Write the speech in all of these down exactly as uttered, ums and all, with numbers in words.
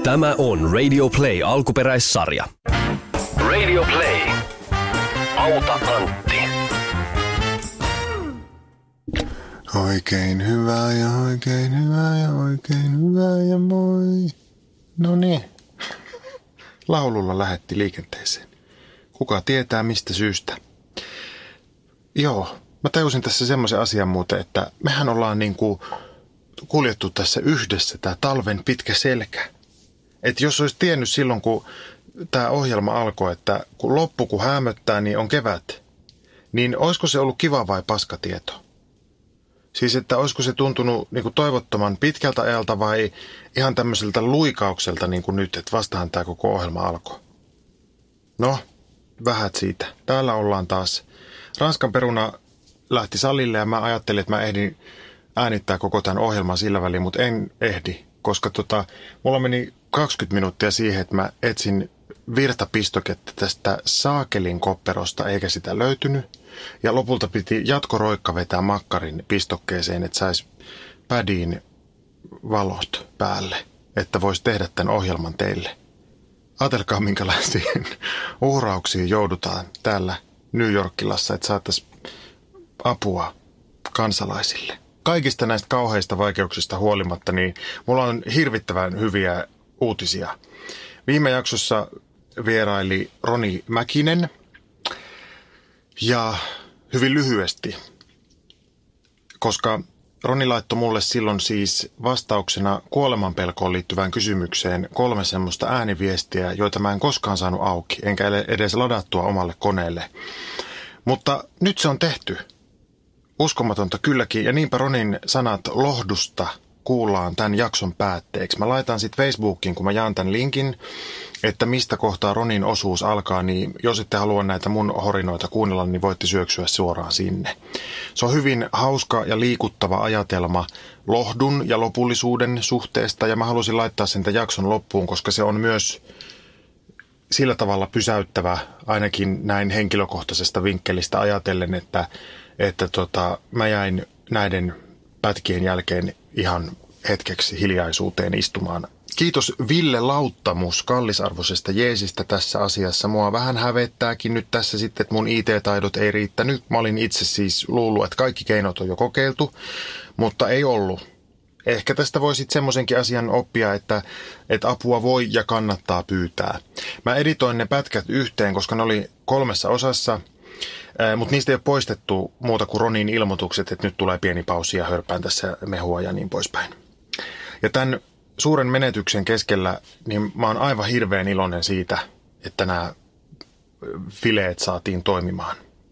Tämä on Radio Play alkuperäissarja. Radio Play. Auta Antti. Oikein hyvää ja oikein hyvää ja oikein hyvää ja moi. No niin. Laululla lähetti liikenteeseen. Kuka tietää mistä syystä? Joo, mä tajusin tässä semmoisen asian muuten, että mehän ollaan niinku kuljettu tässä yhdessä tää talven pitkä selkä. Että jos olisi tiennyt silloin, kun tämä ohjelma alkoi, että kun loppu kun hämöttää, niin on kevät, niin olisiko se ollut kiva vai paskatieto? Siis, että olisiko se tuntunut niin kuin toivottoman pitkältä ajalta vai ihan tämmöiseltä luikaukselta niin kuin nyt, että vastahan tämä koko ohjelma alkoi. No, vähät siitä. Täällä ollaan taas. Ranskan peruna lähti salille ja mä ajattelin, että mä ehdin äänittää koko tämän ohjelman sillä väliin, mutta en ehdi, koska tota, mulla meni kaksikymmentä minuuttia siihen, että mä etsin virtapistoketta tästä saakelin kopperosta, eikä sitä löytynyt. Ja lopulta piti jatkoroikka vetää makkarin pistokkeeseen, että saisi pädiin valot päälle, että voisi tehdä tämän ohjelman teille. Ajatelkaa, minkälaisiin uhrauksiin joudutaan täällä New Yorkilassa, että saataisiin apua kansalaisille. Kaikista näistä kauheista vaikeuksista huolimatta, niin mulla on hirvittävän hyviä uutisia. Viime jaksossa vieraili Roni Mäkinen ja hyvin lyhyesti, koska Roni laittoi mulle silloin siis vastauksena kuolemanpelkoon liittyvään kysymykseen kolme semmoista ääniviestiä, joita mä en koskaan saanut auki, enkä edes ladattua omalle koneelle. Mutta nyt se on tehty. Uskomatonta kylläkin, ja niinpä Ronin sanat lohdusta kuullaan tämän jakson päätteeksi. Mä laitan sitten Facebookiin, kun mä jaan tämän linkin, että mistä kohtaa Ronin osuus alkaa, niin jos ette halua näitä mun horinoita kuunnella, niin voitte syöksyä suoraan sinne. Se on hyvin hauska ja liikuttava ajatelma lohdun ja lopullisuuden suhteesta, ja mä halusin laittaa sen tämän jakson loppuun, koska se on myös sillä tavalla pysäyttävä, ainakin näin henkilökohtaisesta vinkkelistä ajatellen, että, että tota, mä jäin näiden pätkien jälkeen ihan hetkeksi hiljaisuuteen istumaan. Kiitos Ville Lauttamus kallisarvoisesta jeesistä tässä asiassa. Mua vähän hävettääkin nyt tässä sitten, että mun I T-taidot ei riittänyt. Mä olin itse siis luullut, että kaikki keinot on jo kokeiltu, mutta ei ollut. Ehkä tästä voi sitten semmoisenkin asian oppia, että, että apua voi ja kannattaa pyytää. Mä editoin ne pätkät yhteen, koska ne oli kolmessa osassa, mutta niistä ei ole poistettu muuta kuin Ronin ilmoitukset, että nyt tulee pieni pausi ja hörpään tässä mehua ja niin poispäin. Ja tämän suuren menetyksen keskellä, niin mä oon aivan hirveän iloinen siitä, että nämä fileet saatiin toimimaan.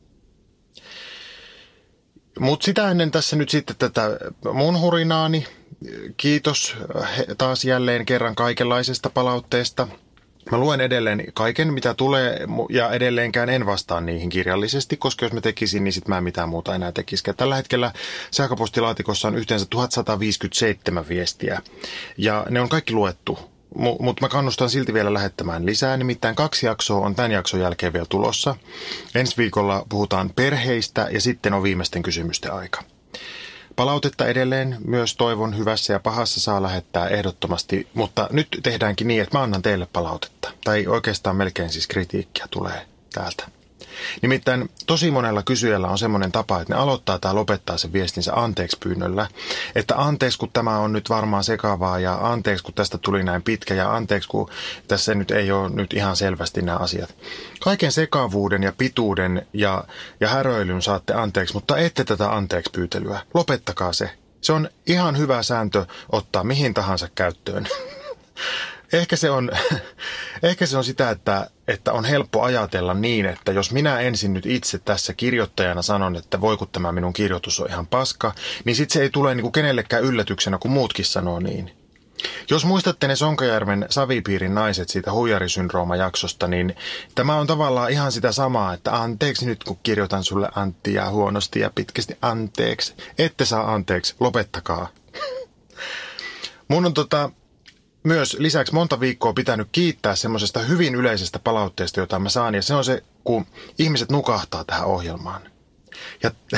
Mutta sitä ennen tässä nyt sitten tätä mun hurinaani. Kiitos taas jälleen kerran kaikenlaisesta palautteesta. Mä luen edelleen kaiken, mitä tulee, ja edelleenkään en vastaa niihin kirjallisesti, koska jos mä tekisin, niin sit mä en mitään muuta enää tekisikään. Tällä hetkellä sähköpostilaatikossa on yhteensä tuhatsata viisikymmentäseitsemän viestiä, ja ne on kaikki luettu. M- mutta mä kannustan silti vielä lähettämään lisää, nimittäin kaksi jaksoa on tämän jakson jälkeen vielä tulossa. Ensi viikolla puhutaan perheistä, ja sitten on viimeisten kysymysten aika. Palautetta edelleen myös toivon hyvässä ja pahassa saa lähettää ehdottomasti, mutta nyt tehdäänkin niin, että mä annan teille palautetta. Tai oikeastaan melkein siis kritiikkiä tulee täältä. Nimittäin tosi monella kysyjällä on semmoinen tapa, että ne aloittaa tai lopettaa sen viestinsä anteeksi pyynnöllä. Että anteeksi, kun tämä on nyt varmaan sekavaa ja anteeksi, kun tästä tuli näin pitkä ja anteeksi, kun tässä nyt ei ole nyt ihan selvästi nämä asiat. Kaiken sekavuuden ja pituuden ja, ja häröilyn saatte anteeksi, mutta ette tätä anteeksi pyytelyä. Lopettakaa se. Se on ihan hyvä sääntö ottaa mihin tahansa käyttöön. Ehkä se on, ehkä se on sitä, että, että on helppo ajatella niin, että jos minä ensin nyt itse tässä kirjoittajana sanon, että voi kun tämä minun kirjoitus on ihan paska, niin sitten se ei tule niin kuin kenellekään yllätyksenä, kun muutkin sanoo niin. Jos muistatte ne Sonkajärven Savipiirin naiset siitä huijarisyndrooma-jaksosta, niin tämä on tavallaan ihan sitä samaa, että anteeksi nyt kun kirjoitan sulle Antti ja huonosti ja pitkästi anteeksi. Ette saa anteeksi, lopettakaa. Mun on tota... Myös lisäksi monta viikkoa pitänyt kiittää semmoisesta hyvin yleisestä palautteesta, jota mä saan, ja se on se, kun ihmiset nukahtaa tähän ohjelmaan. Ja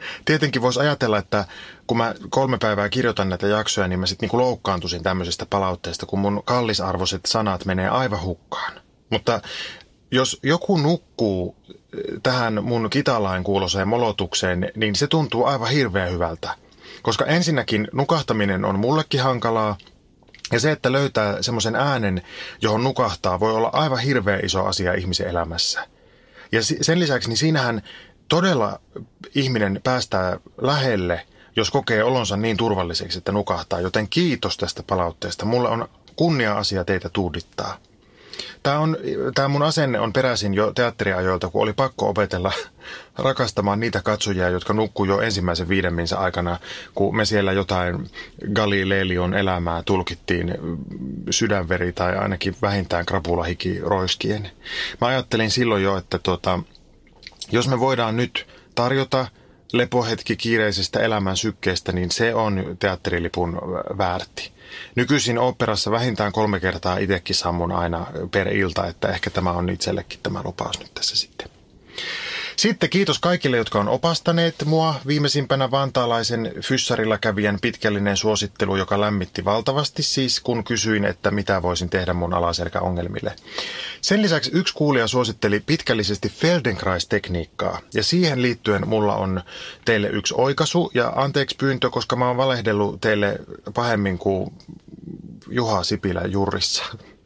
tietenkin voisi ajatella, että kun mä kolme päivää kirjoitan näitä jaksoja, niin mä sitten niinku loukkaantuisin tämmöisestä palautteesta, kun mun kallisarvoiset sanat menee aivan hukkaan. Mutta jos joku nukkuu tähän mun kitalain kuuloseen molotukseen, niin se tuntuu aivan hirveän hyvältä. Koska ensinnäkin nukahtaminen on mullekin hankalaa, ja se, että löytää semmoisen äänen, johon nukahtaa, voi olla aivan hirveän iso asia ihmisen elämässä. Ja sen lisäksi niin siinähän todella ihminen päästää lähelle, jos kokee olonsa niin turvalliseksi, että nukahtaa. Joten kiitos tästä palautteesta. Mulle on kunnia-asia teitä tuudittaa. Tämä, on, tämä mun asenne on peräisin jo teatteriajoilta, kun oli pakko opetella rakastamaan niitä katsojia, jotka nukkuu jo ensimmäisen viidemminsä aikana, kun me siellä jotain Galileon elämää tulkittiin sydänveri tai ainakin vähintään krapulahiki roiskien. Mä ajattelin silloin jo, että tota, jos me voidaan nyt tarjota lepohetki kiireisestä elämän sykkeestä, niin se on teatterilipun väärti. Nykyisin oopperassa vähintään kolme kertaa itsekin sammun aina per ilta, että ehkä tämä on itsellekin tämä lupaus nyt tässä sitten. Sitten kiitos kaikille, jotka on opastaneet mua. Viimeisimpänä vantaalaisen fyssarilla kävijän pitkällinen suosittelu, joka lämmitti valtavasti siis, kun kysyin, että mitä voisin tehdä mun alaselkäongelmille. Sen lisäksi yksi kuulija suositteli pitkällisesti Feldenkrais-tekniikkaa, ja siihen liittyen mulla on teille yksi oikaisu ja anteeksi pyyntö, koska mä oon valehdellut teille pahemmin kuin Juha Sipilä Jurrissa.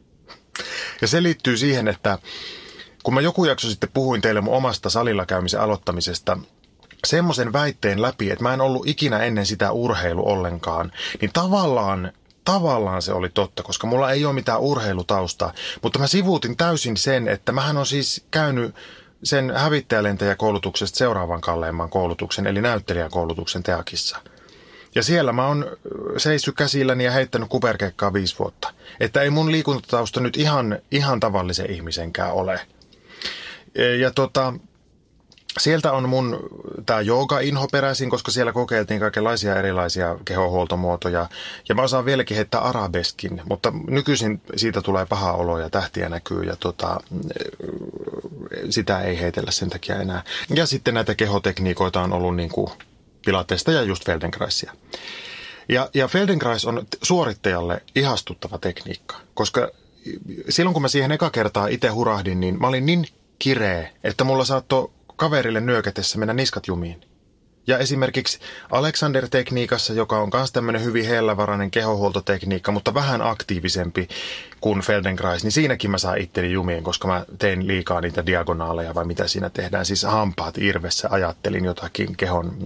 Ja se liittyy siihen, että kun mä joku jakso sitten puhuin teille mun omasta salilla käymisen aloittamisesta, semmoisen väitteen läpi, että mä en ollut ikinä ennen sitä urheilu ollenkaan, niin tavallaan, tavallaan se oli totta, koska mulla ei ole mitään urheilutaustaa, mutta mä sivuutin täysin sen, että mähän on siis käynyt sen hävittäjälentäjäkoulutuksesta seuraavan kalleimman koulutuksen, eli näyttelijäkoulutuksen Teakissa. Ja siellä mä oon seissyt käsilläni ja heittänyt kuperkeikkaa viisi vuotta. Että ei mun liikuntatausta nyt ihan, ihan tavallisen ihmisenkään ole. Ja tota, sieltä on mun tää jooga-inho peräisin, koska siellä kokeiltiin kaikenlaisia erilaisia kehohuoltomuotoja. Ja mä osaan vieläkin heittää arabeskin, mutta nykyisin siitä tulee paha olo ja tähtiä näkyy ja tota, sitä ei heitellä sen takia enää. Ja sitten näitä kehotekniikoita on ollut niin kuin Pilatesta ja just Feldenkraisia. Ja, ja Feldenkrais on suorittajalle ihastuttava tekniikka, koska silloin kun mä siihen eka kertaa itse hurahdin, niin mä olin niin kireä, että mulla saattoi kaverille nyökätessä mennä niskat jumiin. Ja esimerkiksi Alexander-tekniikassa, joka on myös tämmöinen hyvin hellävarainen kehohuoltotekniikka, mutta vähän aktiivisempi kuin Feldenkrais, niin siinäkin mä saan itteni jumiin, koska mä tein liikaa niitä diagonaaleja vai mitä siinä tehdään. Siis hampaat irvessä ajattelin jotakin kehon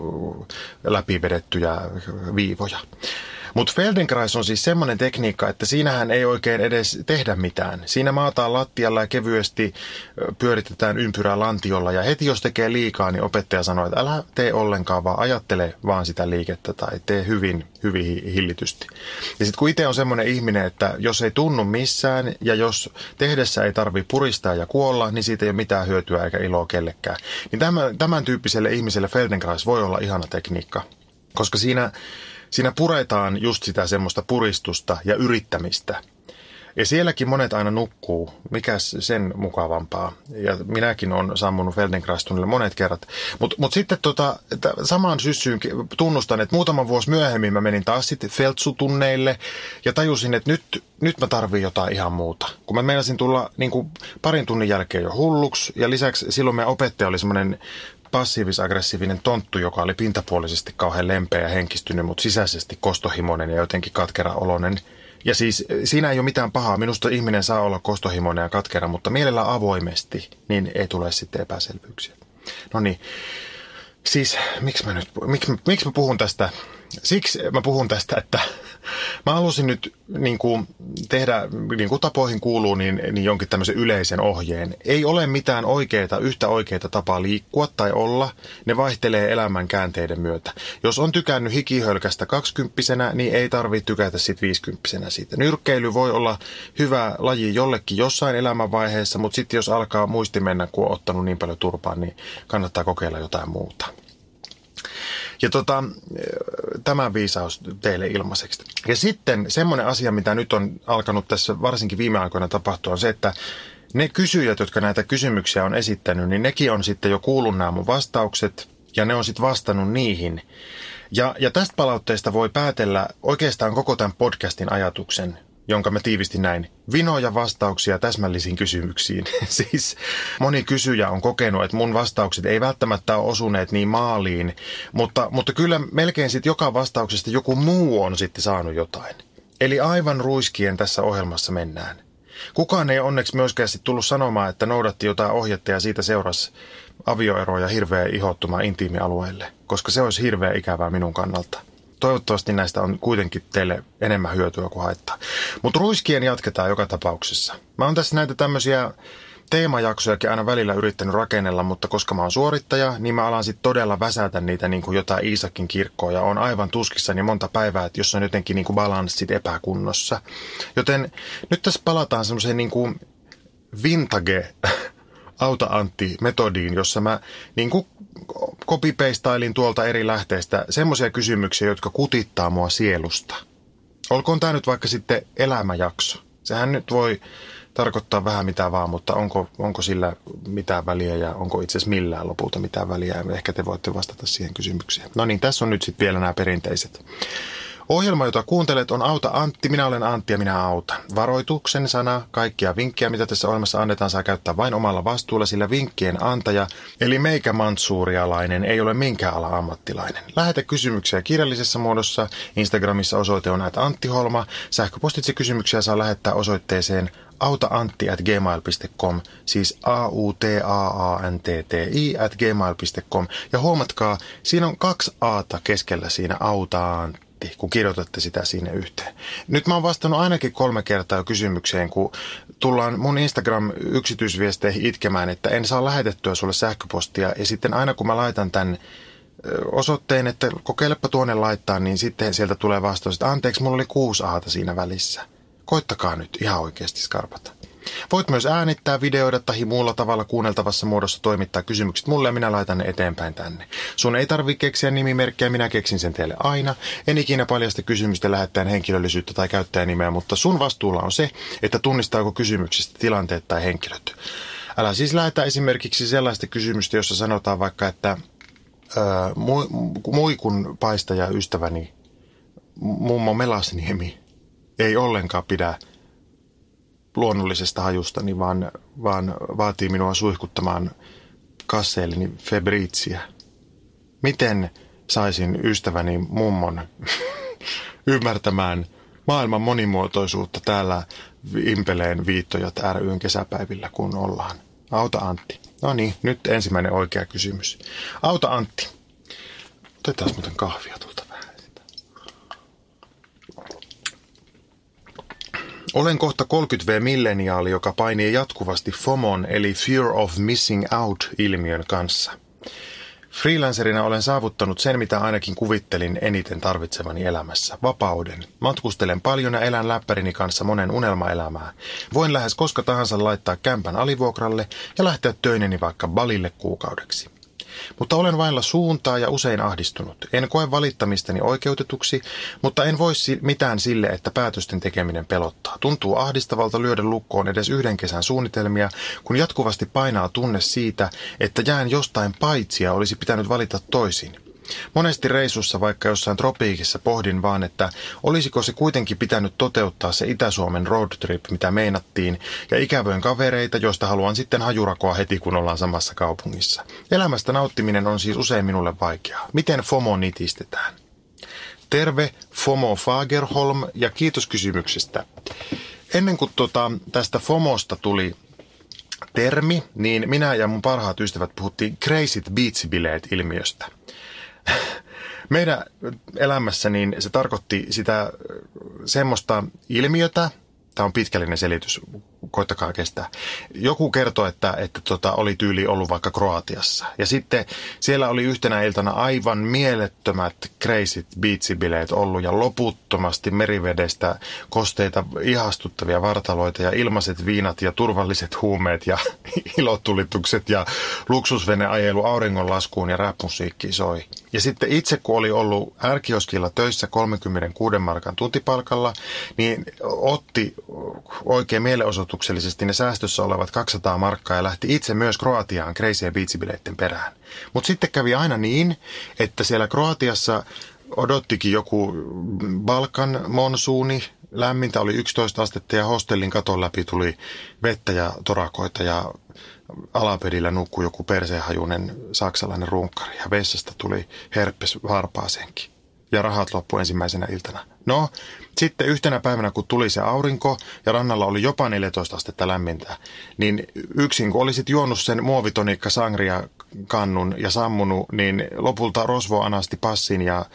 läpivedettyjä viivoja. Mutta Feldenkrais on siis semmoinen tekniikka, että siinähän ei oikein edes tehdä mitään. Siinä maataan lattialla ja kevyesti pyöritetään ympyrää lantiolla ja heti jos tekee liikaa, niin opettaja sanoo, että älä tee ollenkaan, vaan ajattele vaan sitä liikettä tai tee hyvin, hyvin hillitysti. Ja sitten kun itse on semmoinen ihminen, että jos ei tunnu missään ja jos tehdessä ei tarvitse puristaa ja kuolla, niin siitä ei ole mitään hyötyä eikä iloa kellekään. Niin tämän, tämän tyyppiselle ihmiselle Feldenkrais voi olla ihana tekniikka, koska siinä Siinä puretaan just sitä semmoista puristusta ja yrittämistä. Ja sielläkin monet aina nukkuu. Mikäs sen mukavampaa? Ja minäkin olen sammunut Feldenkrais-tunnille monet kerrat. Mutta mut sitten tota, samaan syssyyn tunnustan, että muutama vuosi myöhemmin mä menin taas sitten Feltsu-tunneille ja tajusin, että nyt, nyt mä tarviin jotain ihan muuta. Kun mä meinasin tulla niin kuin parin tunnin jälkeen jo hulluksi ja lisäksi silloin meidän opettaja oli semmoinen passiivis-aggressiivinen tonttu, joka oli pintapuolisesti kauhean lempeä ja henkistynyt, mutta sisäisesti kostohimoinen ja jotenkin katkera-oloinen. Ja siis siinä ei ole mitään pahaa. Minusta ihminen saa olla kostohimoinen ja katkera, mutta mielellään avoimesti, niin ei tule sitten epäselvyyksiä. No niin, siis miksi mä nyt, miksi, miksi mä puhun tästä? Siksi mä puhun tästä, että mä halusin nyt niin kuin tehdä, niin kuin tapoihin kuuluu, niin, niin jonkin tämmöisen yleisen ohjeen. Ei ole mitään oikeita, yhtä oikeita tapaa liikkua tai olla. Ne vaihtelee elämän käänteiden myötä. Jos on tykännyt hikihölkästä kaksikymppisenä, niin ei tarvitse tykätä sit viisikymppisenä siitä. Nyrkkeily voi olla hyvä laji jollekin jossain elämänvaiheessa, mutta sitten jos alkaa muisti mennä, kun on ottanut niin paljon turpaa, niin kannattaa kokeilla jotain muuta. Ja tota, tämä viisaus teille ilmaiseksi. Ja sitten semmoinen asia, mitä nyt on alkanut tässä varsinkin viime aikoina tapahtua, on se, että ne kysyjät, jotka näitä kysymyksiä on esittänyt, niin nekin on sitten jo kuullut nämä mun vastaukset. ja ne on sitten vastannut niihin. Ja, ja tästä palautteesta voi päätellä oikeastaan koko tämän podcastin ajatuksen, jonka mä tiivistin näin. Vinoja vastauksia täsmällisiin kysymyksiin. Siis moni kysyjä on kokenut, että mun vastaukset ei välttämättä ole osuneet niin maaliin, mutta, mutta kyllä melkein sitten joka vastauksesta joku muu on sitten saanut jotain. Eli aivan ruiskien tässä ohjelmassa mennään. Kukaan ei onneksi myöskään sitten tullut sanomaan, että noudatti jotain ohjetta ja siitä seurasi avioero ja hirveä ihottuma intiimialueelle, koska se olisi hirveä ikävää minun kannalta. Toivottavasti näistä on kuitenkin teille enemmän hyötyä kuin haittaa. Mutta ruiskien jatketaan joka tapauksessa. Mä oon tässä näitä tämmöisiä teemajaksojakin aina välillä yrittänyt rakennella, mutta koska mä oon suorittaja, niin mä alan sitten todella väsätä niitä niin kuin jotain Iisakin kirkkoa ja on aivan tuskissani monta päivää, että jos on jotenkin niin kuin balanssit epäkunnossa. Joten nyt tässä palataan semmoiseen niin kuin vintage Auta Antti-metodiin, jossa mä niin kuin copy-pastailin tuolta eri lähteistä semmoisia kysymyksiä, jotka kutittaa mua sielusta. Olkoon tämä nyt vaikka sitten elämäjakso. Sehän nyt voi tarkoittaa vähän mitä vaan, mutta onko, onko sillä mitään väliä ja onko itse asiassa millään lopulta mitään väliä. Ehkä te voitte vastata siihen kysymykseen. No niin, tässä on nyt sitten vielä nämä perinteiset. Ohjelma, jota kuuntelet, on Auta Antti. Minä olen Antti ja minä autan. Varoituksen sana, kaikkia vinkkejä, mitä tässä ohjelmassa annetaan, saa käyttää vain omalla vastuulla, sillä vinkkien antaja, eli meikä mantsuurialainen, ei ole minkään ala ammattilainen. Lähetä kysymyksiä kirjallisessa muodossa. Instagramissa osoite on at Antti Holma. Sähköpostitse kysymyksiä saa lähettää osoitteeseen autaantti at gmail piste com, siis a u t a a n t t i at gmail piste com. Ja huomatkaa, siinä on kaksi aata keskellä siinä Autaantti, kun kirjoitatte sitä sinne yhteen. Nyt mä oon vastannut ainakin kolme kertaa kysymykseen, kun tullaan mun Instagram-yksityisviesteihin itkemään, että en saa lähetettyä sulle sähköpostia. Ja sitten aina kun mä laitan tämän osoitteen, että kokeilepa tuonne laittaa, niin sitten sieltä tulee vastaus, että anteeksi, mulla oli kuusi aata siinä välissä. Koittakaa nyt ihan oikeasti skarpata. Voit myös äänittää, videoida tai muulla tavalla kuunneltavassa muodossa toimittaa kysymykset mulle ja minä laitan ne eteenpäin tänne. Sun ei tarvitse keksiä nimimerkkiä, minä keksin sen teille aina. En ikinä paljasta kysymystä lähettäjän henkilöllisyyttä tai käyttäjänimeä, mutta sun vastuulla on se, että tunnistaako kysymyksistä tilanteet tai henkilöt. Älä siis lähetä esimerkiksi sellaista kysymystä, jossa sanotaan vaikka, että ää, muikun paistaja ystäväni mummo Melasniemi ei ollenkaan pidä luonnollisesta hajustani, vaan, vaan vaatii minua suihkuttamaan kasseilleni Febriziä. Miten saisin ystäväni mummon ymmärtämään maailman monimuotoisuutta täällä Impeleen Viittojat ry:n kesäpäivillä, kun ollaan? Auta Antti. No niin, nyt ensimmäinen oikea kysymys. Auta Antti. Otetaan muuten kahvia tuolta vähän. Olen kohta kolmekymmentä vuotias-milleniaali, joka painii jatkuvasti FOMON eli Fear of Missing Out-ilmiön kanssa. Freelancerina olen saavuttanut sen, mitä ainakin kuvittelin eniten tarvitsevani elämässä, vapauden. Matkustelen paljon ja elän läppärini kanssa monen unelmaelämää. Voin lähes koska tahansa laittaa kämpän alivuokralle ja lähteä töineni vaikka Balille kuukaudeksi. Mutta olen vailla suuntaa ja usein ahdistunut. En koe valittamistani oikeutetuksi, mutta en voi mitään sille, että päätösten tekeminen pelottaa. Tuntuu ahdistavalta lyödä lukkoon edes yhden kesän suunnitelmia, kun jatkuvasti painaa tunne siitä, että jään jostain paitsi ja olisi pitänyt valita toisin. Monesti reissussa, vaikka jossain tropiikissa, pohdin vaan, että olisiko se kuitenkin pitänyt toteuttaa se Itä-Suomen roadtrip, mitä meinattiin, ja ikävöin kavereita, joista haluan sitten hajurakoa heti, kun ollaan samassa kaupungissa. Elämästä nauttiminen on siis usein minulle vaikeaa. Miten FOMO nitistetään? Terve, FOMO Fagerholm, ja kiitos kysymyksestä. Ennen kuin tota, tästä FOMOsta tuli termi, niin minä ja mun parhaat ystävät puhuttiin Crazy Beach-bileet-ilmiöstä. Meidän elämässä niin se tarkoitti sitä semmoista ilmiötä, tämä on pitkällinen selitys, koittakaa kestää. Joku kertoi, että, että tota, oli tyyli ollut vaikka Kroatiassa. Ja sitten siellä oli yhtenä iltana aivan mielettömät crazy beach-bileet ollut ja loputtomasti merivedestä kosteita ihastuttavia vartaloita ja ilmaiset viinat ja turvalliset huumeet ja ilotulitukset ja luksusveneajelu auringonlaskuun ja rap-musiikki soi. Ja sitten itse, kun oli ollut ärkioskilla töissä kolmekymmentäkuusi markan tuntipalkalla, niin otti oikein mielenosoituksellisesti ne säästössä olevat kaksisataa markkaa ja lähti itse myös Kroatiaan Crazy Beach-bileitten perään. Mutta sitten kävi aina niin, että siellä Kroatiassa odottikin joku Balkan monsuuni, lämmintä oli yksitoista astetta ja hostellin katon läpi tuli vettä ja torakoita ja alapedillä nukkui joku perseenhajuinen saksalainen runkkari ja vessasta tuli herpes varpaasenkin. Ja rahat loppui ensimmäisenä iltana. No, sitten yhtenä päivänä, kun tuli se aurinko ja rannalla oli jopa neljätoista astetta lämmintä, niin yksin kun olisit juonut sen muovitonikka sangria kannun ja sammunut, niin lopulta rosvo anasti passin ja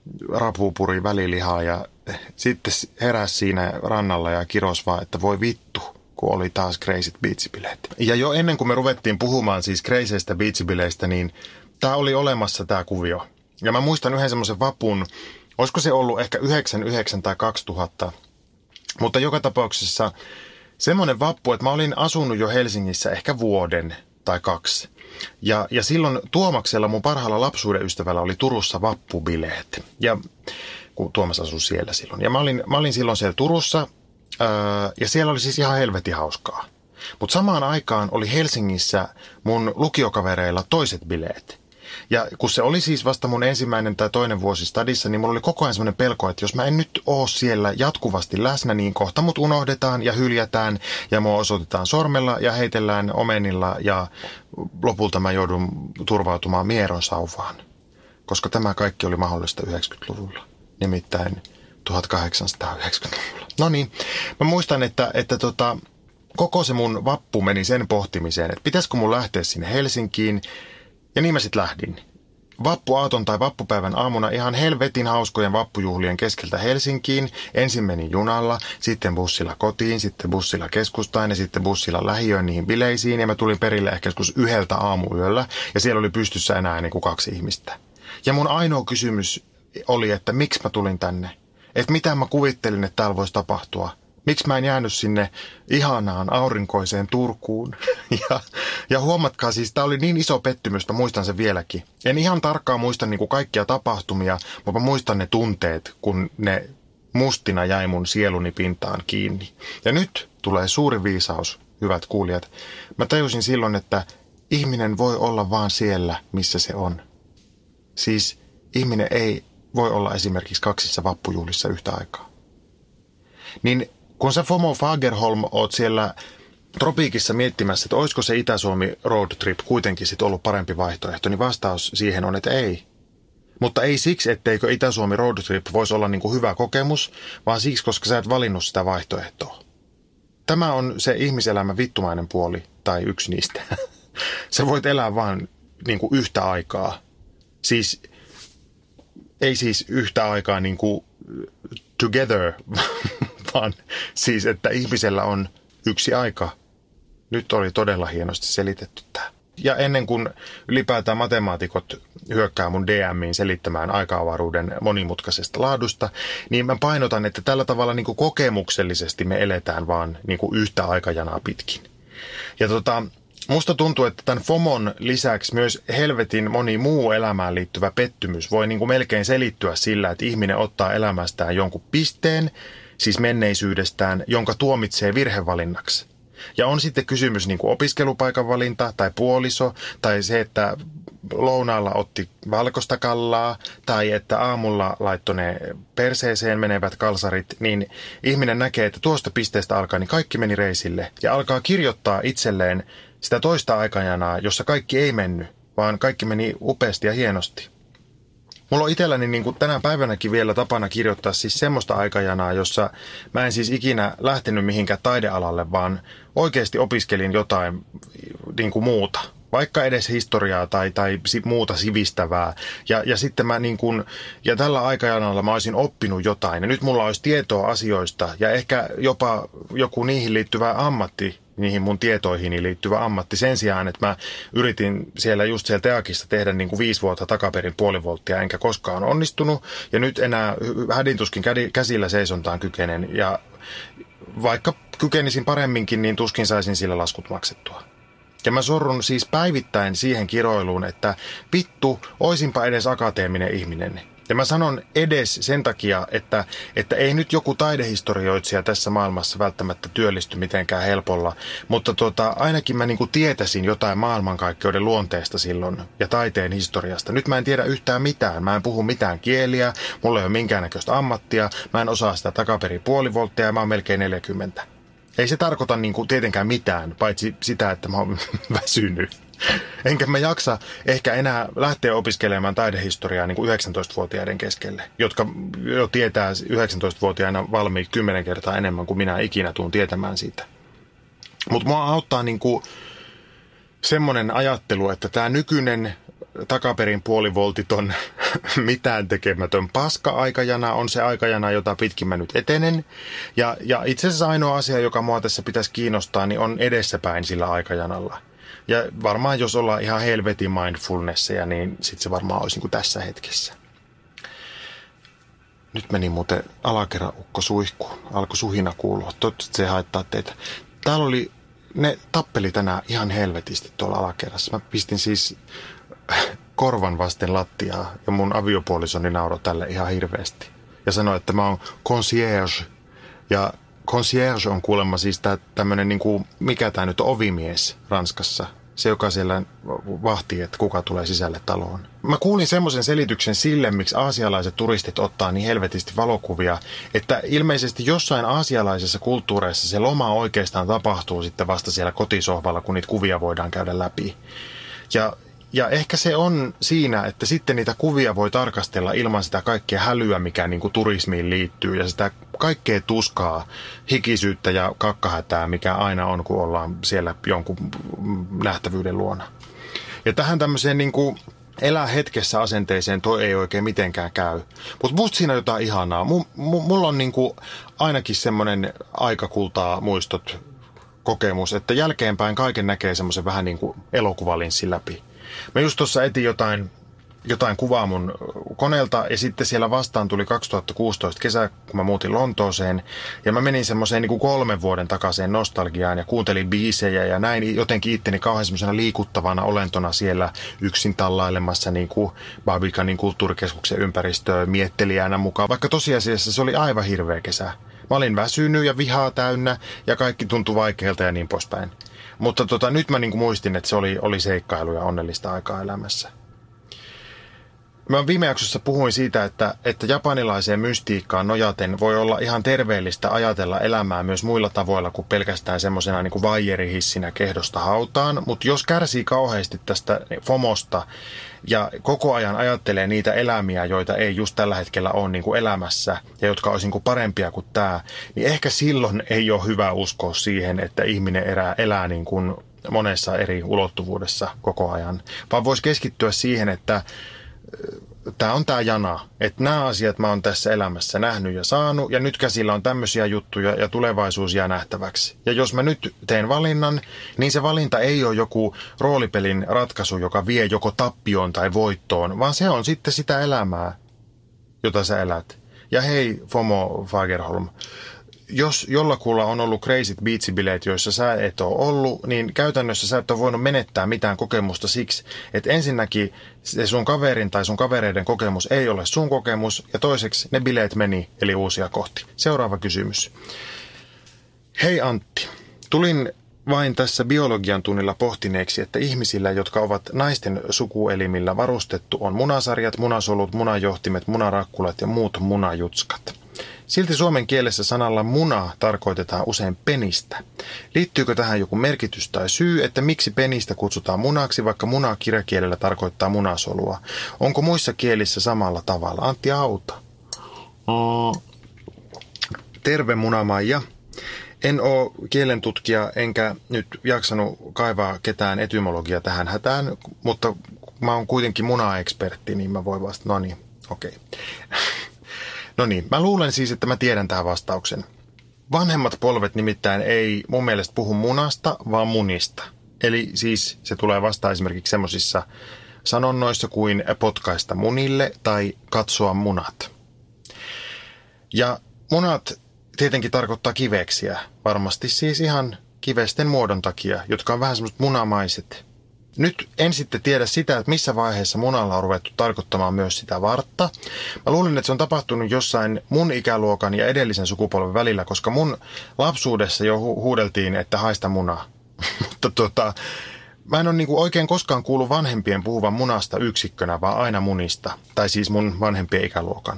rapupuri välilihaa ja sitten heräsi siinä rannalla ja kiros vaan, että voi vittu, kun oli taas crazyt beach-bileet. Ja jo ennen kuin me ruvettiin puhumaan siis crazyistä beach-bileistä, niin tämä oli olemassa tämä kuvio. Ja mä muistan yhden semmoisen vapun, olisiko se ollut ehkä yhdeksänkymmentäyhdeksän tai kaksituhatta, mutta joka tapauksessa semmoinen vappu, että mä olin asunut jo Helsingissä ehkä vuoden tai kaksi. Ja, ja silloin Tuomaksella, mun parhaalla lapsuuden ystävällä, oli Turussa vappubileet. Ja kun Tuomas asui siellä silloin. Ja mä olin, mä olin silloin siellä Turussa, ää, ja siellä oli siis ihan helvetin hauskaa. Mutta samaan aikaan oli Helsingissä mun lukiokavereilla toiset bileet. Ja kun se oli siis vasta mun ensimmäinen tai toinen vuosi stadissa, niin mulla oli koko ajan semmoinen pelko, että jos mä en nyt oo siellä jatkuvasti läsnä, niin kohta mut unohdetaan ja hyljätään ja mua osoitetaan sormella ja heitellään omenilla ja lopulta mä joudun turvautumaan mieron sauvaan. Koska tämä kaikki oli mahdollista yhdeksänkymmentäluvulla, nimittäin tuhatkahdeksansataayhdeksänkymmentäluvulla. No niin, mä muistan, että, että tota, koko se mun vappu meni sen pohtimiseen, että pitäisikö mun lähteä sinne Helsinkiin. Ja niin mä sit lähdin. Vappuaaton tai vappupäivän aamuna ihan helvetin hauskojen vappujuhlien keskeltä Helsinkiin. Ensin menin junalla, sitten bussilla kotiin, sitten bussilla keskustaan ja sitten bussilla lähiöön niihin bileisiin. Ja mä tulin perille ehkä joskus yhdeltä aamuyöllä ja siellä oli pystyssä enää niin kuin kaksi ihmistä. Ja mun ainoa kysymys oli, että miksi mä tulin tänne? Että mitä mä kuvittelin, että täällä voisi tapahtua? Miksi mä en jäänyt sinne ihanaan aurinkoiseen Turkuun? Ja, ja huomatkaa, siis tää oli niin iso pettymys, että muistan sen vieläkin. En ihan tarkkaan muista niin kuin kaikkia tapahtumia, mutta mä muistan ne tunteet, kun ne mustina jäi mun sieluni pintaan kiinni. Ja nyt tulee suuri viisaus, hyvät kuulijat. Mä tajusin silloin, että ihminen voi olla vaan siellä, missä se on. Siis ihminen ei voi olla esimerkiksi kaksissa vappujuhlissa yhtä aikaa. Niin kun sä Fomo Fagerholm oot siellä tropiikissa miettimässä, että olisiko se Itä-Suomi road trip kuitenkin sit ollut parempi vaihtoehto, niin vastaus siihen on, että ei. Mutta ei siksi, etteikö Itä-Suomi road trip voisi olla niin kuin hyvä kokemus, vaan siksi, koska sä et valinnut sitä vaihtoehtoa. Tämä on se ihmiselämän vittumainen puoli, tai yksi niistä. Sä voit elää vaan niin kuin yhtä aikaa. Siis, ei siis yhtä aikaa niin kuin together, vaan siis, että ihmisellä on yksi aika. Nyt oli todella hienosti selitetty tämä. Ja ennen kuin ylipäätään matemaatikot hyökkää mun D M:iin selittämään aika-avaruuden monimutkaisesta laadusta, niin mä painotan, että tällä tavalla niin kuin kokemuksellisesti me eletään vaan niin kuin yhtä aikajanaa pitkin. Ja tota, musta tuntuu, että tämän FOMON lisäksi myös helvetin moni muu elämään liittyvä pettymys voi niin kuin melkein selittyä sillä, että ihminen ottaa elämästään jonkun pisteen, siis menneisyydestään, jonka tuomitsee virhevalinnaksi. Ja on sitten kysymys niin kuin opiskelupaikan valinta tai puoliso tai se, että lounaalla otti valkoista kallaa tai että aamulla laittoi ne perseeseen menevät kalsarit, niin ihminen näkee, että tuosta pisteestä alkaa, niin kaikki meni reisille ja alkaa kirjoittaa itselleen sitä toista aikajanaa, jossa kaikki ei mennyt, vaan kaikki meni upeasti ja hienosti. Mulla on itselläni niin kuin tänä päivänäkin vielä tapana kirjoittaa siis semmoista aikajanaa, jossa mä en siis ikinä lähtenyt mihinkään taidealalle, vaan oikeasti opiskelin jotain niin kuin muuta. Vaikka edes historiaa tai, tai muuta sivistävää. Ja, ja sitten mä niin kuin, ja tällä aikajanalla mä olisin oppinut jotain. Ja nyt mulla olisi tietoa asioista ja ehkä jopa joku niihin liittyvä ammatti, niihin mun tietoihin liittyvä ammatti. Sen sijaan, että mä yritin siellä just siellä Teakissa tehdä niin kuin viisi vuotta takaperin puoli volttia, enkä koskaan onnistunut. Ja nyt enää hädintuskin käsillä seisontaan kykenen. Ja vaikka kykenisin paremminkin, niin tuskin saisin sillä laskut maksettua. Ja mä sorrun siis päivittäin siihen kiroiluun, että vittu, oisinpa edes akateeminen ihminen. Ja mä sanon edes sen takia, että, että ei nyt joku taidehistorioitsija tässä maailmassa välttämättä työllisty mitenkään helpolla, mutta tota, ainakin mä niinku tietäisin jotain maailmankaikkeuden luonteesta silloin ja taiteen historiasta. Nyt mä en tiedä yhtään mitään. Mä en puhu mitään kieliä, mulla ei ole minkäännäköistä ammattia, mä en osaa sitä takaperin puolivolttia ja mä oon melkein neljäkymmentä. Ei se tarkoita niinku tietenkään mitään, paitsi sitä, että mä oon väsynyt. Enkä mä jaksa ehkä enää lähteä opiskelemaan taidehistoriaa niin kuin yhdeksäntoistavuotiaiden keskelle, jotka jo tietää yhdeksäntoistavuotiaana valmiit kymmenen kertaa enemmän kuin minä ikinä tuun tietämään siitä. Mutta mua auttaa niin kuin semmoinen ajattelu, että tämä nykyinen takaperin puolivoltiton mitään tekemätön paska-aikajana on se aikajana, jota pitkin mä nyt etenen. Ja, ja itse asiassa ainoa asia, joka mua tässä pitäisi kiinnostaa, niin on edessäpäin sillä aikajanalla. Ja varmaan jos ollaan ihan helvetin mindfulnessia, niin sitten se varmaan olisi niin kuin tässä hetkessä. Nyt meni muuten alakerran ukko suihkuun. Alkoi suhina kuulua. Toivottavasti se ei haittaa teitä. Täällä oli, ne tappeli tänään ihan helvetisti tuolla alakerrassa. Mä pistin siis korvan vasten lattiaa ja mun aviopuolisoni nauroi tälle ihan hirveästi. Ja sanoi, että mä oon concierge. Ja concierge on kuulemma siis tää tämmönen niinku, mikä tää nyt on, ovimies Ranskassa. Se, joka siellä vahtii, että kuka tulee sisälle taloon. Mä kuulin semmoisen selityksen sille, miksi aasialaiset turistit ottaa niin helvetisti valokuvia, että ilmeisesti jossain aasialaisessa kulttuureissa se loma oikeastaan tapahtuu sitten vasta siellä kotisohvalla, kun niitä kuvia voidaan käydä läpi. Ja Ja ehkä se on siinä, että sitten niitä kuvia voi tarkastella ilman sitä kaikkea hälyä, mikä niin kuin turismiin liittyy, ja sitä kaikkea tuskaa, hikisyyttä ja kakkahätää, mikä aina on, kun ollaan siellä jonkun nähtävyyden luona. Ja tähän tämmöiseen niin kuin elää hetkessä asenteeseen toi ei oikein mitenkään käy. Mutta musta siinä on jotain ihanaa. M- m- mulla on niin kuin ainakin semmoinen aikakultaa muistot kokemus, että jälkeenpäin kaiken näkee semmoisen vähän niin kuin elokuvalinssin läpi. Mä just tuossa etin jotain, jotain kuvaa mun koneelta ja sitten siellä vastaan tuli kaksituhattakuusitoista kesä, kun mä muutin Lontooseen. Ja mä menin semmoiseen niin kuin kolmen vuoden takaiseen nostalgiaan ja kuuntelin biisejä ja näin jotenkin itteni kauhean semmoisena liikuttavana olentona siellä yksin tallailemassa niin kuin Barbicanin kulttuurikeskuksen ympäristöä miettelijänä mukaan. Vaikka tosiasiassa se oli aivan hirveä kesä. Mä olin väsynyt ja vihaa täynnä ja kaikki tuntui vaikealta ja niin poispäin. Mutta tota, nyt mä niin kuin muistin, että se oli, oli seikkailu ja onnellista aikaa elämässä. Mä viime jaksossa puhuin siitä, että, että japanilaiseen mystiikkaan nojaten voi olla ihan terveellistä ajatella elämää myös muilla tavoilla kuin pelkästään semmoisena niin kuin vaijerihissinä kehdosta hautaan. Mutta jos kärsii kauheasti tästä FOMosta ja koko ajan ajattelee niitä elämiä, joita ei just tällä hetkellä ole niin kuin elämässä ja jotka olisi niin kuin parempia kuin tämä, niin ehkä silloin ei ole hyvä uskoa siihen, että ihminen elää, elää niin kuin monessa eri ulottuvuudessa koko ajan. Vaan voisi keskittyä siihen, että tämä on tämä jana, että nämä asiat mä oon tässä elämässä nähnyt ja saanut ja nyt käsillä on tämmöisiä juttuja ja tulevaisuus jää nähtäväksi. Ja jos mä nyt teen valinnan, niin se valinta ei ole joku roolipelin ratkaisu, joka vie joko tappioon tai voittoon, vaan se on sitten sitä elämää, jota sä elät. Ja hei Fomo Fagerholm, jos jollakulla on ollut crazyt biitsibileet, joissa sä et ole ollut, niin käytännössä sä et ole voinut menettää mitään kokemusta siksi, että ensinnäkin se sun kaverin tai sun kavereiden kokemus ei ole sun kokemus, ja toiseksi ne bileet meni, eli uusia kohti. Seuraava kysymys. Hei Antti, tulin vain tässä biologian tunnilla pohtineeksi, että ihmisillä, jotka ovat naisten sukuelimillä varustettu, on munasarjat, munasolut, munajohtimet, munarakkulat ja muut munajutskat. Silti suomen kielessä sanalla muna tarkoitetaan usein penistä. Liittyykö tähän joku merkitys tai syy, että miksi penistä kutsutaan munaksi, vaikka muna kirjakielellä tarkoittaa munasolua? Onko muissa kielissä samalla tavalla? Antti auta. Terve Munamaija. En ole kielentutkija enkä nyt jaksanut kaivaa ketään etymologia tähän hätään, mutta mä oon kuitenkin muna-ekspertti, niin mä voin vastata. No niin, okei. Okay. No niin, mä luulen siis, että mä tiedän tähän vastauksen. Vanhemmat polvet nimittäin ei mun mielestä puhu munasta, vaan munista. Eli siis se tulee vastaan esimerkiksi semmoisissa sanonnoissa kuin potkaista munille tai katsoa munat. Ja munat tietenkin tarkoittaa kiveksiä. Varmasti siis ihan kivesten muodon takia, jotka on vähän semmoiset munamaiset. Nyt en sitten tiedä sitä, että missä vaiheessa munalla on ruvettu tarkoittamaan myös sitä vartta. Mä luulin, että se on tapahtunut jossain mun ikäluokan ja edellisen sukupolven välillä, koska mun lapsuudessa jo hu- huudeltiin, että haista munaa. Mutta tota, mä en ole niinku oikein koskaan kuullut vanhempien puhuvan munasta yksikkönä, vaan aina munista. Tai siis mun vanhempien ikäluokan.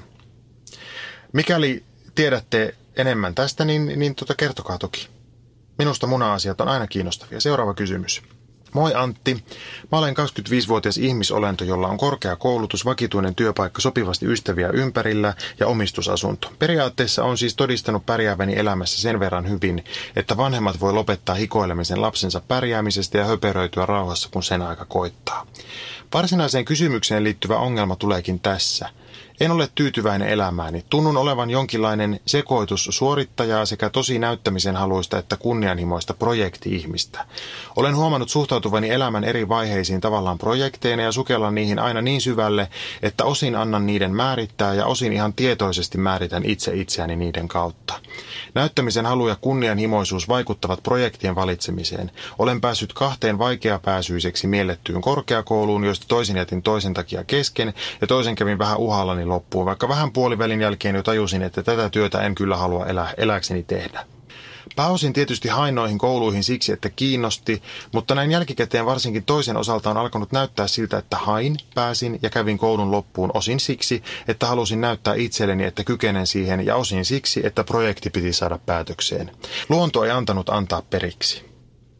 Mikäli tiedätte enemmän tästä, niin, niin tota kertokaa toki. Minusta muna-asiat on aina kiinnostavia. Seuraava kysymys. Moi Antti. Mä olen kaksikymmentäviisivuotias ihmisolento, jolla on korkea koulutus, vakituinen työpaikka, sopivasti ystäviä ympärillä ja omistusasunto. Periaatteessa on siis todistanut pärjääväni elämässä sen verran hyvin, että vanhemmat voi lopettaa hikoilemisen lapsensa pärjäämisestä ja höperöityä rauhassa, kun sen aika koittaa. Varsinaiseen kysymykseen liittyvä ongelma tuleekin tässä. En ole tyytyväinen elämääni. Tunnun olevan jonkinlainen sekoitus suorittajaa sekä tosi näyttämisen haluista että kunnianhimoista projekti-ihmistä. Olen huomannut suhtautuvani elämän eri vaiheisiin tavallaan projekteina ja sukellan niihin aina niin syvälle, että osin annan niiden määrittää ja osin ihan tietoisesti määritän itse itseäni niiden kautta. Näyttämisen halu ja kunnianhimoisuus vaikuttavat projektien valitsemiseen. Olen päässyt kahteen vaikeapääsyiseksi miellettyyn korkeakouluun, joista toisen jätin toisen takia kesken ja toisen kävin vähän uhallani loppuun, vaikka vähän puolivälin jälkeen jo tajusin, että tätä työtä en kyllä halua elää, eläkseni tehdä. Pääosin tietysti hain noihin kouluihin siksi, että kiinnosti, mutta näin jälkikäteen varsinkin toisen osalta on alkanut näyttää siltä, että hain, pääsin ja kävin koulun loppuun osin siksi, että halusin näyttää itselleni, että kykenen siihen ja osin siksi, että projekti piti saada päätökseen. Luonto ei antanut antaa periksi.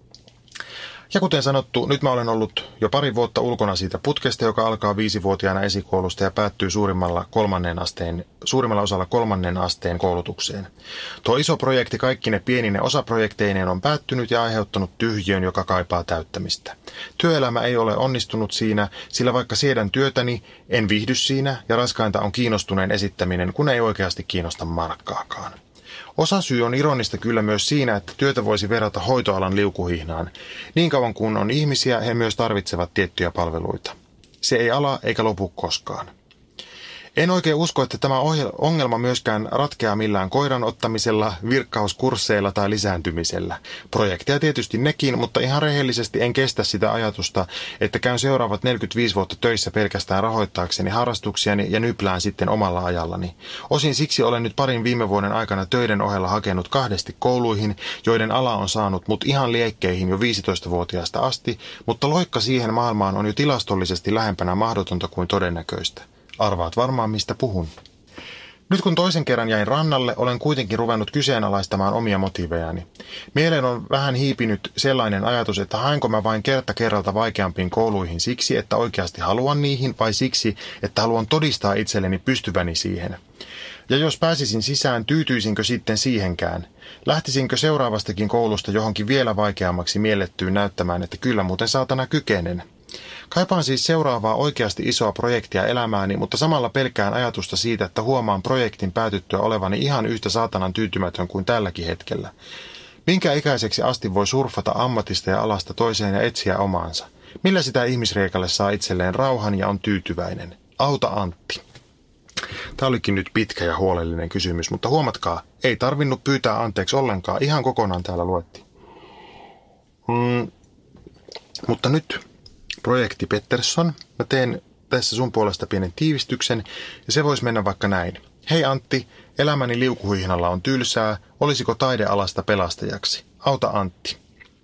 Ja kuten sanottu, nyt mä olen ollut jo pari vuotta ulkona siitä putkesta, joka alkaa viisivuotiaana esikoulusta ja päättyy suurimmalla, kolmannen asteen, suurimmalla osalla kolmannen asteen koulutukseen. Tuo iso projekti kaikkine pienine osaprojekteineen on päättynyt ja aiheuttanut tyhjiön, joka kaipaa täyttämistä. Työelämä ei ole onnistunut siinä, sillä vaikka siedän työtäni, en viihdy siinä ja raskainta on kiinnostuneen esittäminen, kun ei oikeasti kiinnosta markkaakaan. Osasyy on ironista kyllä myös siinä, että työtä voisi verrata hoitoalan liukuhihnaan. Niin kauan kuin on ihmisiä, he myös tarvitsevat tiettyjä palveluita. Se ei ala eikä lopu koskaan. En oikein usko, että tämä ongelma myöskään ratkeaa millään koiran ottamisella, virkkauskursseilla tai lisääntymisellä. Projekteja tietysti nekin, mutta ihan rehellisesti en kestä sitä ajatusta, että käyn seuraavat neljäkymmentäviisi vuotta töissä pelkästään rahoittaakseni harrastuksiani ja nyplään sitten omalla ajallani. Osin siksi olen nyt parin viime vuoden aikana töiden ohella hakenut kahdesti kouluihin, joiden ala on saanut mut ihan liekkeihin jo viisitoistavuotiaasta asti, mutta loikka siihen maailmaan on jo tilastollisesti lähempänä mahdotonta kuin todennäköistä. Arvaat varmaan, mistä puhun. Nyt kun toisen kerran jäin rannalle, olen kuitenkin ruvennut kyseenalaistamaan omia motiivejani. Mieleen on vähän hiipinyt sellainen ajatus, että haenko mä vain kerta kerralta vaikeampiin kouluihin siksi, että oikeasti haluan niihin, vai siksi, että haluan todistaa itselleni pystyväni siihen. Ja jos pääsisin sisään, tyytyisinkö sitten siihenkään? Lähtisinkö seuraavastakin koulusta johonkin vielä vaikeammaksi miellettyyn näyttämään, että kyllä muuten saatana kykenen? Kaipaan siis seuraavaa oikeasti isoa projektia elämääni, mutta samalla pelkään ajatusta siitä, että huomaan projektin päätyttyä olevani ihan yhtä saatanan tyytymätön kuin tälläkin hetkellä. Minkä ikäiseksi asti voi surfata ammatista ja alasta toiseen ja etsiä omaansa? Millä sitä ihmisreikalle saa itselleen rauhan ja on tyytyväinen? Auta Antti. Tämä olikin nyt pitkä ja huolellinen kysymys, mutta huomatkaa, ei tarvinnut pyytää anteeksi ollenkaan, ihan kokonaan täällä luettiin. Hmm. Mutta nyt projekti Pettersson. Mä teen tässä sun puolesta pienen tiivistyksen ja se voisi mennä vaikka näin. Hei Antti, elämäni liukuhihnalla on tylsää. Olisiko taidealasta pelastajaksi? Auta Antti.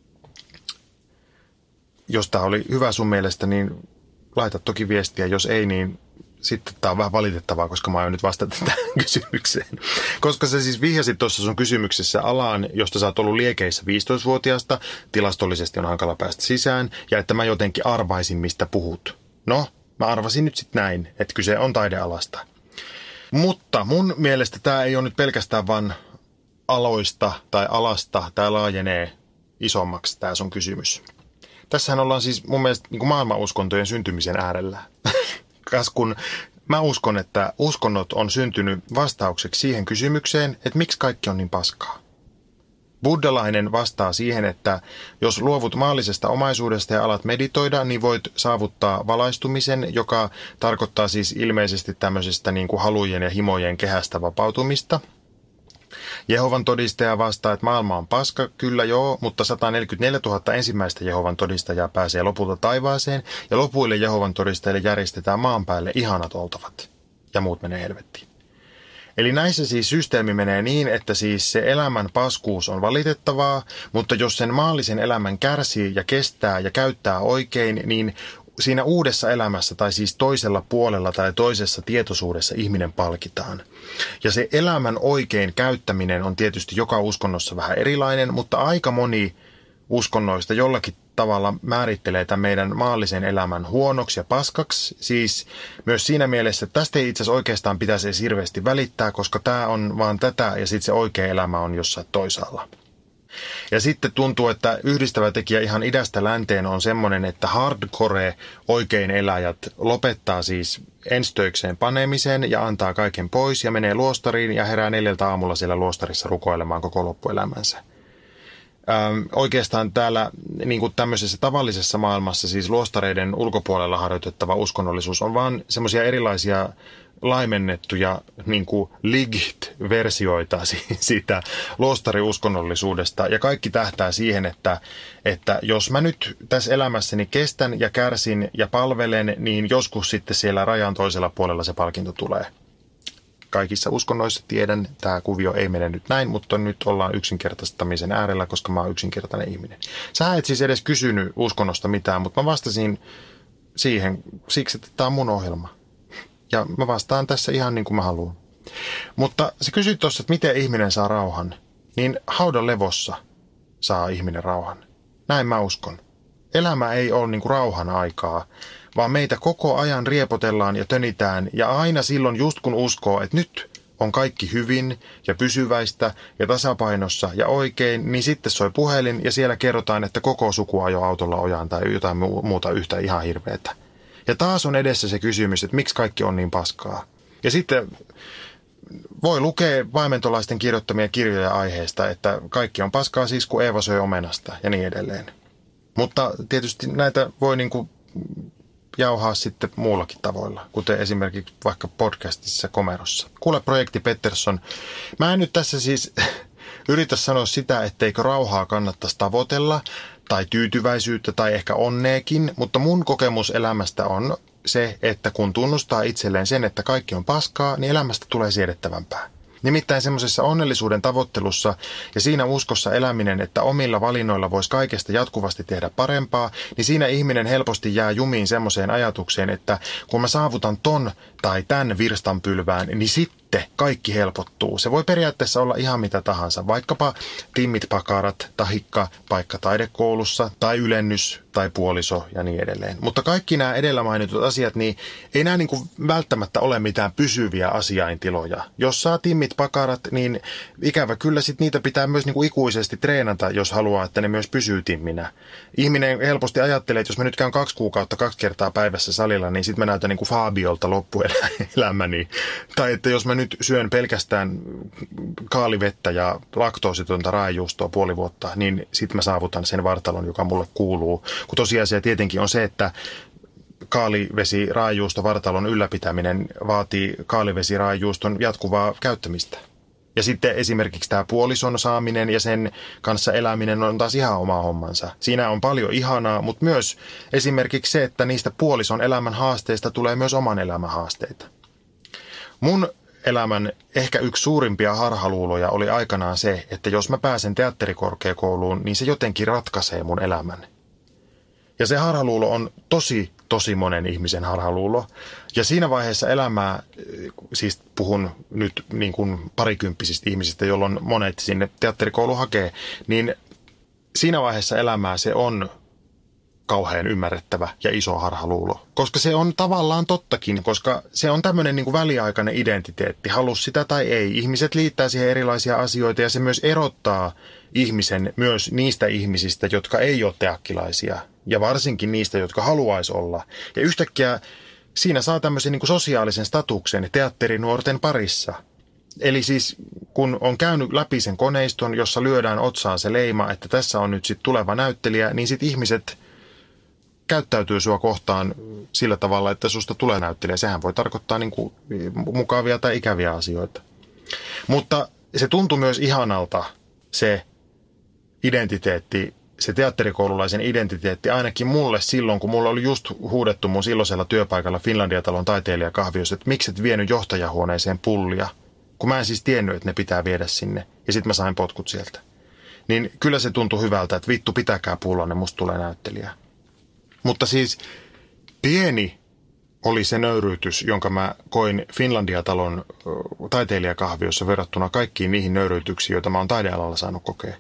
Jos tää oli hyvä sun mielestä, niin laita toki viestiä. Jos ei, niin sitten tää on vähän valitettavaa, koska mä aion nyt vastata tähän kysymykseen. Koska sä siis vihjasit tuossa sun kysymyksessä alaan, josta sä oot ollut liekeissä viisitoistavuotiaasta, tilastollisesti on hankala päästä sisään, ja että mä jotenkin arvaisin, mistä puhut. No, mä arvasin nyt sitten näin, että kyse on taidealasta. Mutta mun mielestä tää ei ole nyt pelkästään vaan aloista tai alasta, tää laajenee isommaksi tää sun kysymys. Tässähän ollaan siis mun mielestä niin kuin maailmanuskontojen syntymisen äärellä. Kas kun mä uskon, että uskonnot on syntynyt vastaukseksi siihen kysymykseen, että miksi kaikki on niin paskaa. Buddhalainen vastaa siihen, että jos luovut maallisesta omaisuudesta ja alat meditoida, niin voit saavuttaa valaistumisen, joka tarkoittaa siis ilmeisesti tämmöisestä niin kuin halujen ja himojen kehästä vapautumista. Jehovan todistaja vastaa, että maailma on paska, kyllä joo, mutta sata neljäkymmentäneljätuhatta ensimmäistä Jehovan todistajaa pääsee lopulta taivaaseen, ja lopuille Jehovan todistajille järjestetään maan päälle ihanat oltavat, ja muut menee helvettiin. Eli näissä siis systeemi menee niin, että siis se elämän paskuus on valitettavaa, mutta jos sen maallisen elämän kärsii ja kestää ja käyttää oikein, niin siinä uudessa elämässä tai siis toisella puolella tai toisessa tietoisuudessa ihminen palkitaan. Ja se elämän oikein käyttäminen on tietysti joka uskonnossa vähän erilainen, mutta aika moni uskonnoista jollakin tavalla määrittelee tämän meidän maallisen elämän huonoksi ja paskaksi. Siis myös siinä mielessä, että tästä ei itse asiassa oikeastaan pitäisi edes hirveästi välittää, koska tämä on vaan tätä ja sitten se oikea elämä on jossain toisaalla. Ja sitten tuntuu, että yhdistävä tekijä ihan idästä länteen on semmoinen, että hardcore oikein eläjät lopettaa siis enstöikseen panemisen ja antaa kaiken pois ja menee luostariin ja herää neljältä aamulla siellä luostarissa rukoilemaan koko loppuelämänsä. Ähm, oikeastaan täällä niin kuin tämmöisessä tavallisessa maailmassa, siis luostareiden ulkopuolella harjoitettava uskonnollisuus on vaan semmoisia erilaisia laimennettuja niin kuin legit-versioita siitä luostariuskonnollisuudesta. Ja kaikki tähtää siihen, että, että jos mä nyt tässä elämässäni kestän ja kärsin ja palvelen, niin joskus sitten siellä rajan toisella puolella se palkinto tulee. Kaikissa uskonnoissa tiedän, tämä kuvio ei mene nyt näin, mutta nyt ollaan yksinkertaistamisen äärellä, koska mä oon yksinkertainen ihminen. Sä et siis edes kysynyt uskonnosta mitään, mutta mä vastasin siihen siksi, että tämä on mun ohjelma. Ja mä vastaan tässä ihan niin kuin mä haluan. Mutta sä kysyt tuossa, että miten ihminen saa rauhan, niin haudan levossa saa ihminen rauhan. Näin mä uskon. Elämä ei ole niin kuin rauhan aikaa, vaan meitä koko ajan riepotellaan ja tönitään ja aina silloin just kun uskoo, että nyt on kaikki hyvin ja pysyväistä ja tasapainossa ja oikein, niin sitten soi puhelin ja siellä kerrotaan, että koko suku ajoi autolla ojaan tai jotain muuta yhtä ihan hirveätä. Ja taas on edessä se kysymys, että miksi kaikki on niin paskaa. Ja sitten voi lukea vaimentolaisten kirjoittamia kirjoja aiheesta, että kaikki on paskaa siis, kun Eeva söi omenasta ja niin edelleen. Mutta tietysti näitä voi niin kuin jauhaa sitten muullakin tavoilla, kuten esimerkiksi vaikka podcastissa Komerossa. Kuule Projekti Pettersson, mä en nyt tässä siis yritä sanoa sitä, etteikö rauhaa kannattaisi tavoitella, tai tyytyväisyyttä tai ehkä onneekin, mutta mun kokemus elämästä on se, että kun tunnustaa itselleen sen, että kaikki on paskaa, niin elämästä tulee siedettävämpää. Nimittäin semmoisessa onnellisuuden tavoittelussa ja siinä uskossa eläminen, että omilla valinnoilla voisi kaikesta jatkuvasti tehdä parempaa, niin siinä ihminen helposti jää jumiin semmoiseen ajatukseen, että kun mä saavutan ton tai tämän virstanpylvään, niin sitten kaikki helpottuu. Se voi periaatteessa olla ihan mitä tahansa, vaikkapa timmit pakarat, tahikka, paikka taidekoulussa tai ylennys tai puoliso ja niin edelleen. Mutta kaikki nämä edellä mainitut asiat, niin ei nämä niin kuin välttämättä ole mitään pysyviä asiaintiloja. Jos saa timmit pakarat, niin ikävä kyllä sit niitä pitää myös niin kuin ikuisesti treenata, jos haluaa, että ne myös pysyy timminä. Ihminen helposti ajattelee, että jos mä nyt käyn kaksi kuukautta kaksi kertaa päivässä salilla, niin sitten mä näytän niin kuin Fabiolta loppuelämäni. Tai että jos mä nyt syön pelkästään kaalivettä ja laktoositonta raajuustoa puoli vuotta, niin sitten mä saavutan sen vartalon, joka mulle kuuluu. Kun tosiasia tietenkin on se, että kaalivesiraajuusto vartalon ylläpitäminen vaatii kaalivesiraajuuston jatkuvaa käyttämistä. Ja sitten esimerkiksi tämä puolison saaminen ja sen kanssa eläminen on taas ihan oma hommansa. Siinä on paljon ihanaa, mutta myös esimerkiksi se, että niistä puolison elämän haasteista tulee myös oman elämän haasteita. Mun elämän ehkä yksi suurimpia harhaluuloja oli aikanaan se, että jos mä pääsen teatterikorkeakouluun, niin se jotenkin ratkaisee mun elämän. Ja se harhaluulo on tosi, tosi monen ihmisen harhaluulo. Ja siinä vaiheessa elämää, siis puhun nyt niin kuin parikymppisistä ihmisistä, jolloin monet sinne teatterikoulu hakee, niin siinä vaiheessa elämää se on kauhean ymmärrettävä ja iso harhaluulo. Koska se on tavallaan tottakin, koska se on tämmöinen niin kuin väliaikainen identiteetti, halus sitä tai ei. Ihmiset liittää siihen erilaisia asioita ja se myös erottaa ihmisen myös niistä ihmisistä, jotka ei ole teakkilaisia ja varsinkin niistä, jotka haluaisi olla. Ja yhtäkkiä siinä saa tämmöisen niin kuin sosiaalisen statuksen teatterinuorten parissa. Eli siis kun on käynyt läpi sen koneiston, jossa lyödään otsaan se leima, että tässä on nyt sitten tuleva näyttelijä, niin sitten ihmiset käyttäytyy sua kohtaan sillä tavalla, että susta tulee näyttelijä. Sehän voi tarkoittaa niin kuin mukavia tai ikäviä asioita. Mutta se tuntui myös ihanalta se identiteetti, se teatterikoululaisen identiteetti ainakin mulle silloin, kun mulla oli just huudettu mun silloisella työpaikalla Finlandia-talon taiteilijakahviossa, että miksi et vienyt johtajahuoneeseen pullia, kun mä en siis tiennyt, että ne pitää viedä sinne. Ja sit mä sain potkut sieltä. Niin kyllä se tuntui hyvältä, että vittu pitäkää pullonne, musta tulee näyttelijä. Mutta siis pieni oli se nöyryytys, jonka mä koin Finlandia-talon taiteilijakahviossa verrattuna kaikkiin niihin nöyryytyksiin, joita mä oon taidealalla saanut kokea.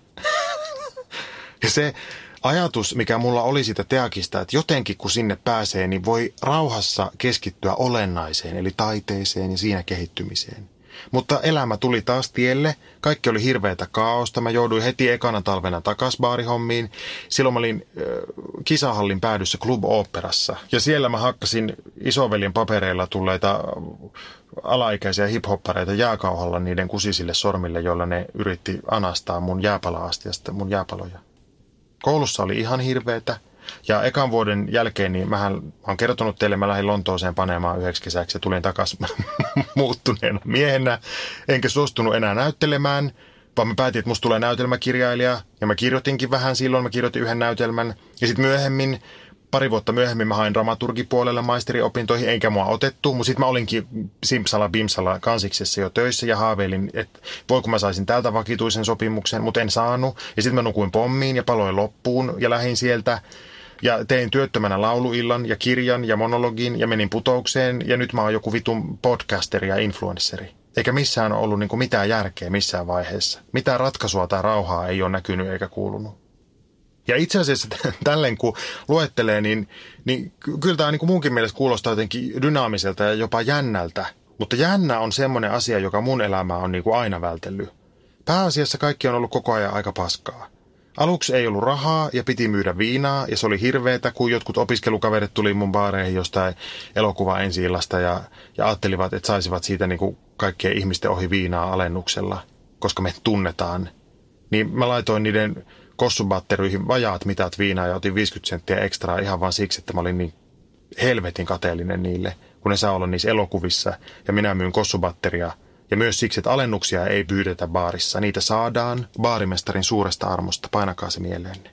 Ja se ajatus, mikä mulla oli siitä teakista, että jotenkin kun sinne pääsee, niin voi rauhassa keskittyä olennaiseen, eli taiteeseen ja siinä kehittymiseen. Mutta elämä tuli taas tielle, kaikki oli hirveätä kaaosta, mä jouduin heti ekana talvena takas baarihommiin. Silloin mä olin äh, kisahallin päädyssä Club Operassa ja siellä mä hakkasin isoveljen papereilla tulleita alaikäisiä hiphoppareita jääkauhalla niiden kusisille sormille, joilla ne yritti anastaa mun jääpala-astiasta mun jääpaloja. Koulussa oli ihan hirveetä ja ekan vuoden jälkeen niin mähän mä oon kertonut teille, mä lähdin Lontooseen panemaan yhdeksi kesäksi ja tulin takaisin muuttuneena miehenä. Enkä suostunut enää näyttelemään, vaan mä päätin, että musta tulee näytelmäkirjailija ja mä kirjoitinkin vähän silloin, mä kirjoitin yhden näytelmän ja sitten myöhemmin, pari vuotta myöhemmin mä hain dramaturgipuolelle maisteriopintoihin, enkä mua otettu, mutta sitten mä olinkin simpsala bimsala kansiksessa jo töissä ja haaveilin, että voiko mä saisin täältä vakituisen sopimuksen, mutta en saanut. Ja sitten mä nukuin pommiin ja paloin loppuun ja lähdin sieltä ja tein työttömänä lauluillan ja kirjan ja monologin ja menin putoukseen ja nyt mä oon joku vitun podcasteri ja influensseri. Eikä missään ole ollut niin kuin mitään järkeä missään vaiheessa. Mitään ratkaisua tai rauhaa ei ole näkynyt eikä kuulunut. Ja itse asiassa tälleen kun luettelee, niin, niin kyllä tämä niin kuin munkin mielestä kuulostaa jotenkin dynaamiselta ja jopa jännältä. Mutta jännä on semmoinen asia, joka mun elämää on niin kuin aina vältellyt. Pääasiassa kaikki on ollut koko ajan aika paskaa. Aluksi ei ollut rahaa ja piti myydä viinaa ja se oli hirveetä, kun jotkut opiskelukaverit tuli mun baareihin jostain elokuva ensi-illasta ja, ja ajattelivat, että saisivat siitä niin kuin kaikkien ihmisten ohi viinaa alennuksella, koska me tunnetaan. Niin mä laitoin niiden kossubatteryihin vajaat mitat viinaa ja otin viisikymmentä senttiä ekstraa ihan vaan siksi, että mä olin niin helvetin kateellinen niille, kun ne saa olla niissä elokuvissa ja minä myyn kossubatteria. Ja myös siksi, että alennuksia ei pyydetä baarissa. Niitä saadaan baarimestarin suuresta armosta. Painakaa se mieleenne.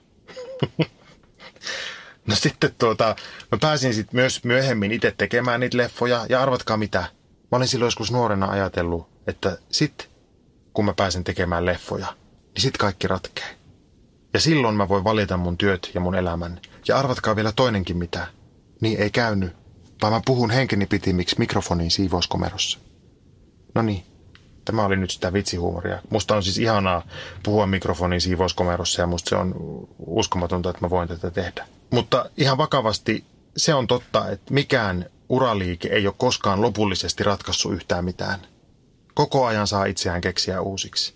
No sitten tuota, mä pääsin sitten myös myöhemmin itse tekemään niitä leffoja. Ja arvatkaa mitä. Mä olin silloin joskus nuorena ajatellut, että sit kun mä pääsen tekemään leffoja, niin sit kaikki ratkee. Ja silloin mä voin valita mun työt ja mun elämän. Ja arvatkaa vielä toinenkin mitä. Niin ei käynyt, vaan mä puhun henkeni pitimiksi mikrofoniin siivouskomerossa. No niin, tämä oli nyt sitä vitsihuumoria. Musta on siis ihanaa puhua mikrofonin siivouskomerossa ja musta se on uskomatonta, että mä voin tätä tehdä. Mutta ihan vakavasti se on totta, että mikään uraliike ei ole koskaan lopullisesti ratkaissut yhtään mitään. Koko ajan saa itseään keksiä uusiksi.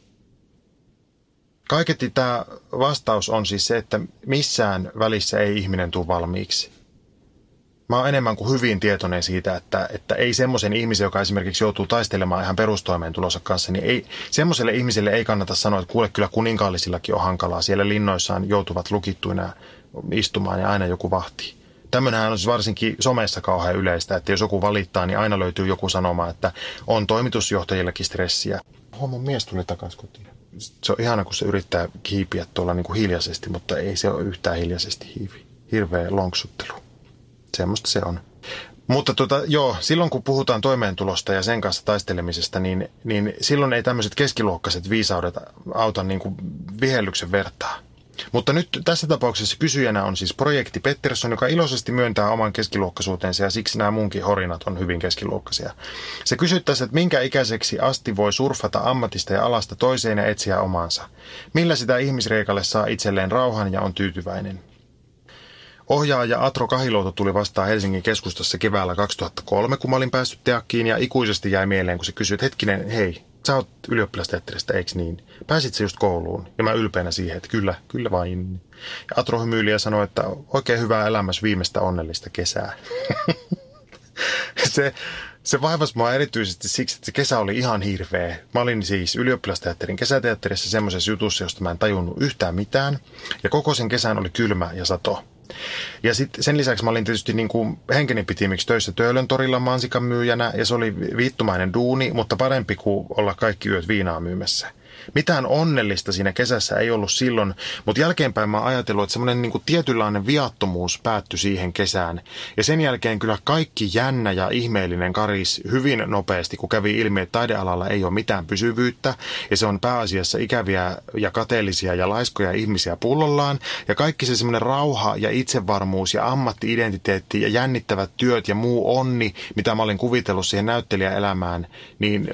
Kaiketti tämä vastaus on siis se, että missään välissä ei ihminen tule valmiiksi. Mä oon enemmän kuin hyvin tietoinen siitä, että, että ei semmoisen ihmisen, joka esimerkiksi joutuu taistelemaan ihan perustoimeentulonsa kanssa, niin ei, semmoiselle ihmiselle ei kannata sanoa, että kuule kyllä kuninkaallisillakin on hankalaa. Siellä linnoissaan joutuvat lukittuina istumaan ja aina joku vahtii. Tämmöinenhän on siis varsinkin somessa kauhean yleistä, että jos joku valittaa, niin aina löytyy joku sanoma, että on toimitusjohtajillakin stressiä. Homon mies tuli takaisin kotiin. Se on ihana, kun se yrittää hiipiä tuolla niin kuin hiljaisesti, mutta ei se ole yhtään hiljaisesti hiivi. Hirveä lonksuttelu. Semmoista se on. Mutta tota, joo, silloin kun puhutaan toimeentulosta ja sen kanssa taistelemisesta, niin, niin silloin ei tämmöiset keskiluokkaiset viisaudet auta niin kuin vihellyksen vertaa. Mutta nyt tässä tapauksessa kysyjänä on siis Projekti Pettersson, joka iloisesti myöntää oman keskiluokkaisuutensa ja siksi nämä munkin horinat on hyvin keskiluokkaisia. Se kysyttäisiin, että minkä ikäiseksi asti voi surfata ammatista ja alasta toiseen ja etsiä omaansa. Millä sitä ihmisreikalle saa itselleen rauhan ja on tyytyväinen. Ohjaaja Atro Kahilouto tuli vastaan Helsingin keskustassa keväällä kaksituhattakolme, kun mä olin päässyt teakkiin ja ikuisesti jäi mieleen, kun se kysyi, että hetkinen, hei, sä oot ylioppilasteatterista, eikö niin? Pääsit sä just kouluun? Ja mä ylpeänä siihen, että kyllä, kyllä vain. Ja Atro hymyili ja sanoi, että oikein hyvää elämässä viimeistä onnellista kesää. se, se vaivasi mua erityisesti siksi, että se kesä oli ihan hirveä. Mä olin siis ylioppilasteatterin kesäteatterissa semmoisessa jutussa, josta mä en tajunnut yhtään mitään. Ja koko sen kesän oli kylmä ja sato. Ja sitten sen lisäksi mä olin tietysti niin kuin henkeni pitimiksi töissä Töölön torilla mansikan myyjänä ja se oli viittumainen duuni, mutta parempi kuin olla kaikki yöt viinaa myymässä. Mitään onnellista siinä kesässä ei ollut silloin, mutta jälkeenpäin mä oon ajatellut, että semmoinen niin kuin tietynlainen viattomuus päättyi siihen kesään. Ja sen jälkeen kyllä kaikki jännä ja ihmeellinen karis hyvin nopeasti, kun kävi ilmi, että taidealalla ei ole mitään pysyvyyttä. Ja se on pääasiassa ikäviä ja kateellisia ja laiskoja ihmisiä pullollaan. Ja kaikki se semmoinen rauha ja itsevarmuus ja ammatti-identiteetti ja jännittävät työt ja muu onni, mitä mä olin kuvitellut siihen näyttelijäelämään, niin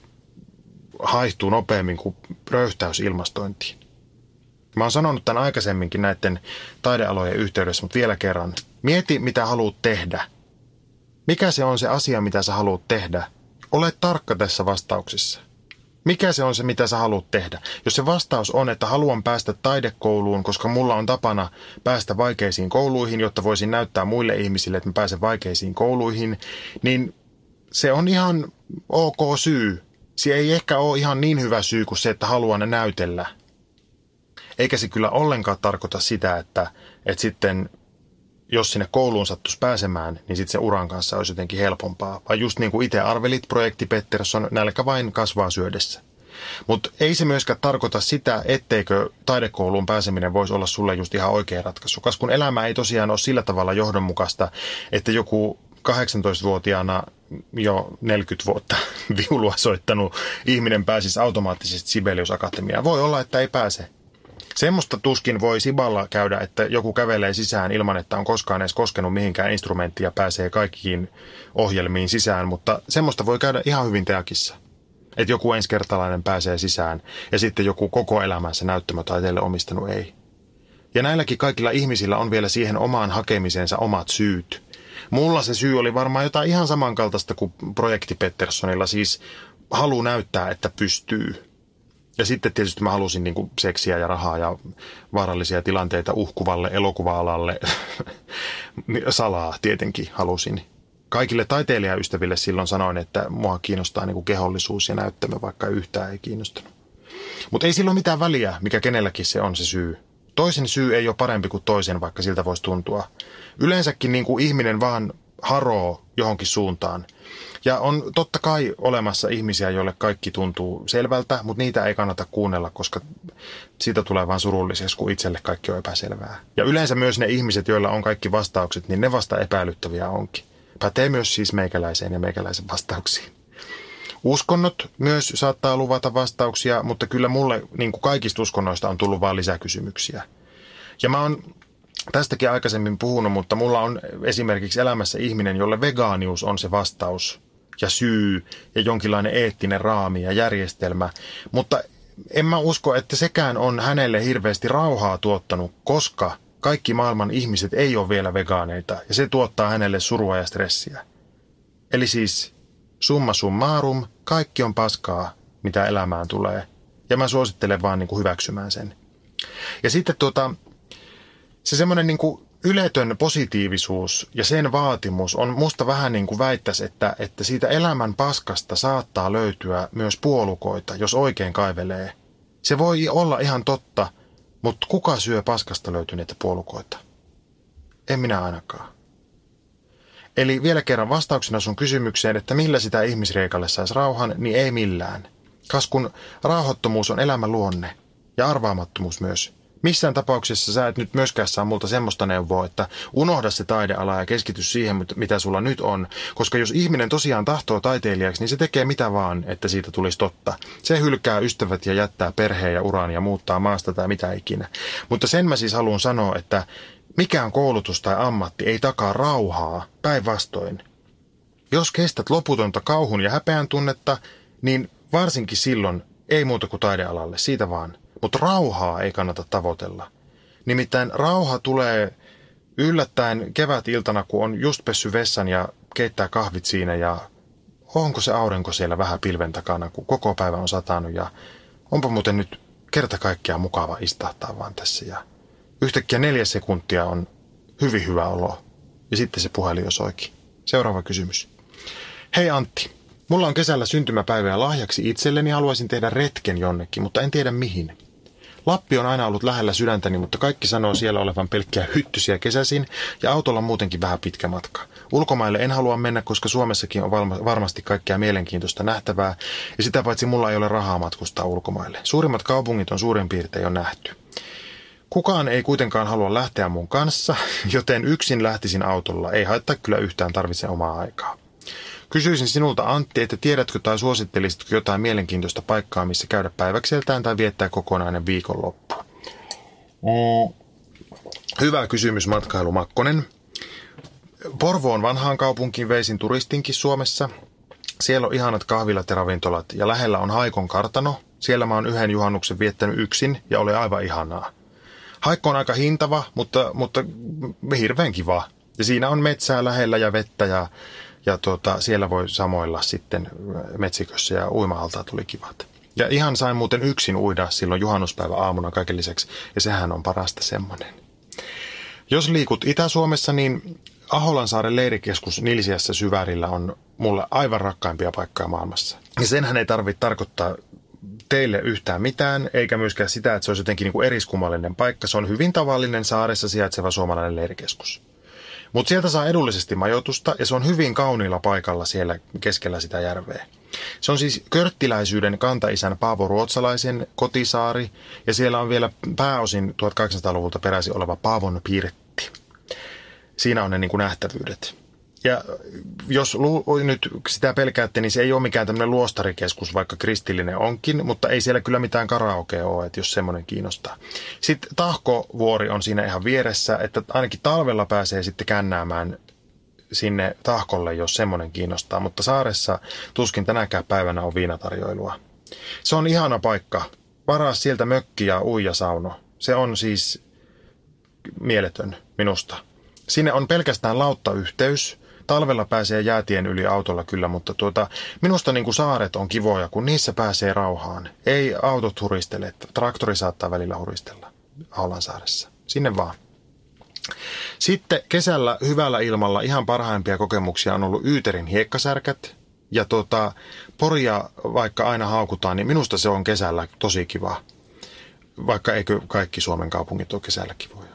haihtuu nopeammin kuin röyhtäys ilmastointiin. Mä oon sanonut tämän aikaisemminkin näiden taidealojen yhteydessä, mutta vielä kerran. Mieti, mitä haluat tehdä. Mikä se on se asia, mitä sä haluat tehdä? Ole tarkka tässä vastauksessa. Mikä se on se, mitä sä haluat tehdä? Jos se vastaus on, että haluan päästä taidekouluun, koska mulla on tapana päästä vaikeisiin kouluihin, jotta voisin näyttää muille ihmisille, että mä pääsen vaikeisiin kouluihin, niin se on ihan ok syy. Se ei ehkä ole ihan niin hyvä syy kuin se, että haluan näytellä. Eikä se kyllä ollenkaan tarkoita sitä, että, että sitten jos sinne kouluun sattuisi pääsemään, niin sitten se uran kanssa olisi jotenkin helpompaa. Vai just niin kuin itse arvelit, projekti Pettersson, nälkä vain kasvaa syödessä. Mutta ei se myöskään tarkoita sitä, etteikö taidekouluun pääseminen voisi olla sulle just ihan oikea ratkaisu. Kas kun elämä ei tosiaan ole sillä tavalla johdonmukaista, että joku kahdeksantoistavuotiaana jo neljäkymmentä vuotta viulua soittanut ihminen pääsisi automaattisesti Sibelius Akatemiaan. Voi olla, että ei pääse. Semmoista tuskin voi Siballa käydä, että joku kävelee sisään ilman, että on koskaan edes koskenut mihinkään instrumenttiin ja pääsee kaikkiin ohjelmiin sisään, mutta semmoista voi käydä ihan hyvin teakissa. Että joku ensikertalainen pääsee sisään ja sitten joku koko elämänsä näyttämötaiteelle omistanut ei. Ja näilläkin kaikilla ihmisillä on vielä siihen omaan hakemiseensa omat syyt. Mulla se syy oli varmaan jotain ihan samankaltaista kuin projekti Petterssonilla, siis halu näyttää, että pystyy. Ja sitten tietysti mä halusin niin kuin seksiä ja rahaa ja vaarallisia tilanteita uhkuvalle elokuva-alalle. Salaa tietenkin halusin. Kaikille taiteilijaystäville silloin sanoin, että mua kiinnostaa niin kuin kehollisuus ja näyttämö, vaikka yhtään ei kiinnostanut. Mutta ei sillä ole mitään väliä, mikä kenelläkin se on se syy. Toisen syy ei ole parempi kuin toisen, vaikka siltä voisi tuntua. Yleensäkin niin kuin ihminen vaan haroo johonkin suuntaan. Ja on totta kai olemassa ihmisiä, joille kaikki tuntuu selvältä, mutta niitä ei kannata kuunnella, koska siitä tulee vaan surulliseksi, kun itselle kaikki on epäselvää. Ja yleensä myös ne ihmiset, joilla on kaikki vastaukset, niin ne vasta epäilyttäviä onkin. Pätee myös siis meikäläiseen ja meikäläisen vastauksiin. Uskonnot myös saattaa luvata vastauksia, mutta kyllä mulle niin kuin kaikista uskonnoista on tullut vaan lisäkysymyksiä. Ja mä oon tästäkin aikaisemmin puhunut, mutta mulla on esimerkiksi elämässä ihminen, jolle vegaanius on se vastaus ja syy ja jonkinlainen eettinen raami ja järjestelmä. Mutta en mä usko, että sekään on hänelle hirveästi rauhaa tuottanut, koska kaikki maailman ihmiset ei ole vielä vegaaneita ja se tuottaa hänelle surua ja stressiä. Eli siis summa summarum, kaikki on paskaa, mitä elämään tulee. Ja mä suosittelen vaan niin kuin hyväksymään sen. Ja sitten tuota, se semmoinen niin kuin yletön positiivisuus ja sen vaatimus on musta vähän niin kuin väittäisi, että, että siitä elämän paskasta saattaa löytyä myös puolukoita, jos oikein kaivelee. Se voi olla ihan totta, mutta kuka syö paskasta löytyneitä puolukoita? En minä ainakaan. Eli vielä kerran vastauksena sun kysymykseen, että millä sitä ihmisreikalle saisi rauhan, niin ei millään. Kas kun rauhattomuus on elämän luonne ja arvaamattomuus myös. Missään tapauksessa sä et nyt myöskään saa multa semmoista neuvoa, että unohda se taideala ja keskity siihen, mitä sulla nyt on. Koska jos ihminen tosiaan tahtoo taiteilijaksi, niin se tekee mitä vaan, että siitä tulisi totta. Se hylkää ystävät ja jättää perheen ja uran ja muuttaa maasta tai mitä ikinä. Mutta sen mä siis haluan sanoa, että mikään koulutus tai ammatti ei takaa rauhaa, päinvastoin. Jos kestät loputonta kauhun ja häpeän tunnetta, niin varsinkin silloin ei muuta kuin taidealalle, siitä vaan. Mutta rauhaa ei kannata tavoitella. Nimittäin rauha tulee yllättäen kevätiltana, kun on just pessy vessan ja keittää kahvit siinä ja onko se aurinko siellä vähän pilven takana, kun koko päivä on satanut ja onpa muuten nyt kerta kaikkiaan mukava istahtaa vaan tässä ja yhtäkkiä neljä sekuntia on hyvin hyvä olo ja sitten se puhelin jo soikin. Seuraava kysymys. Hei Antti, mulla on kesällä syntymäpäivä ja lahjaksi itselleni haluaisin tehdä retken jonnekin, mutta en tiedä mihin. Lappi on aina ollut lähellä sydäntäni, mutta kaikki sanoo siellä olevan pelkkiä hyttysiä kesäisin ja autolla muutenkin vähän pitkä matka. Ulkomaille en halua mennä, koska Suomessakin on varmasti kaikkea mielenkiintoista nähtävää ja sitä paitsi mulla ei ole rahaa matkustaa ulkomaille. Suurimmat kaupungit on suurin piirtein jo nähty. Kukaan ei kuitenkaan halua lähteä mun kanssa, joten yksin lähtisin autolla. Ei haittaa kyllä yhtään, tarvitse omaa aikaa. Kysyisin sinulta, Antti, että tiedätkö tai suosittelisitko jotain mielenkiintoista paikkaa, missä käydä päiväkseltään tai viettää kokonainen viikonloppu? Mm. Hyvä kysymys, Matkailu Makkonen. Porvoon vanhaan kaupunkiin veisin turistinkin Suomessa. Siellä on ihanat kahvilat ja ravintolat ja lähellä on Haikon kartano. Siellä mä oon yhden juhannuksen viettänyt yksin ja oli aivan ihanaa. Haikko on aika hintava, mutta, mutta hirveän kiva. Ja siinä on metsää lähellä ja vettä ja, ja tuota, siellä voi samoilla sitten metsikössä ja uima-altaat oli kivat. Ja ihan sain muuten yksin uida silloin juhannuspäivä aamuna kaiken lisäksi ja sehän on parasta semmoinen. Jos liikut Itä-Suomessa, niin Aholansaaren leirikeskus Nilsiässä Syvärillä on mulle aivan rakkaimpia paikkoja maailmassa. Ja senhän ei tarvitse tarkoittaa teille yhtään mitään, eikä myöskään sitä, että se olisi jotenkin niin kuin eriskummallinen paikka. Se on hyvin tavallinen saaressa sijaitseva suomalainen leirikeskus. Mutta sieltä saa edullisesti majoitusta ja se on hyvin kauniilla paikalla siellä keskellä sitä järveä. Se on siis körttiläisyyden kantaisän Paavo Ruotsalaisen kotisaari ja siellä on vielä pääosin tuhatkahdeksansataaluvulta peräisin oleva Paavon pirtti. Siinä on ne niin kuin nähtävyydet. Ja jos lu- nyt sitä pelkäätte, niin se ei ole mikään tämmöinen luostarikeskus, vaikka kristillinen onkin, mutta ei siellä kyllä mitään karaokea ole, että jos semmoinen kiinnostaa. Sitten Tahkovuori on siinä ihan vieressä, että ainakin talvella pääsee sitten kännäämään sinne Tahkolle, jos semmoinen kiinnostaa, mutta saaressa tuskin tänäkään päivänä on viinatarjoilua. Se on ihana paikka. Varaa sieltä mökki ja uijasauno. Se on siis mieletön minusta. Sinne on pelkästään lauttayhteys. Talvella pääsee jäätien yli autolla kyllä, mutta tuota, minusta niin kuin saaret on kivoja, kun niissä pääsee rauhaan. Ei autot huristele, traktori saattaa välillä huristella Aholansaaressa. Sinne vaan. Sitten kesällä hyvällä ilmalla ihan parhaimpia kokemuksia on ollut Yyterin hiekkasärkät. Ja tuota, Poria vaikka aina haukutaan, niin minusta se on kesällä tosi kiva. Vaikka eikö kaikki Suomen kaupungit ole kesällä kivoja.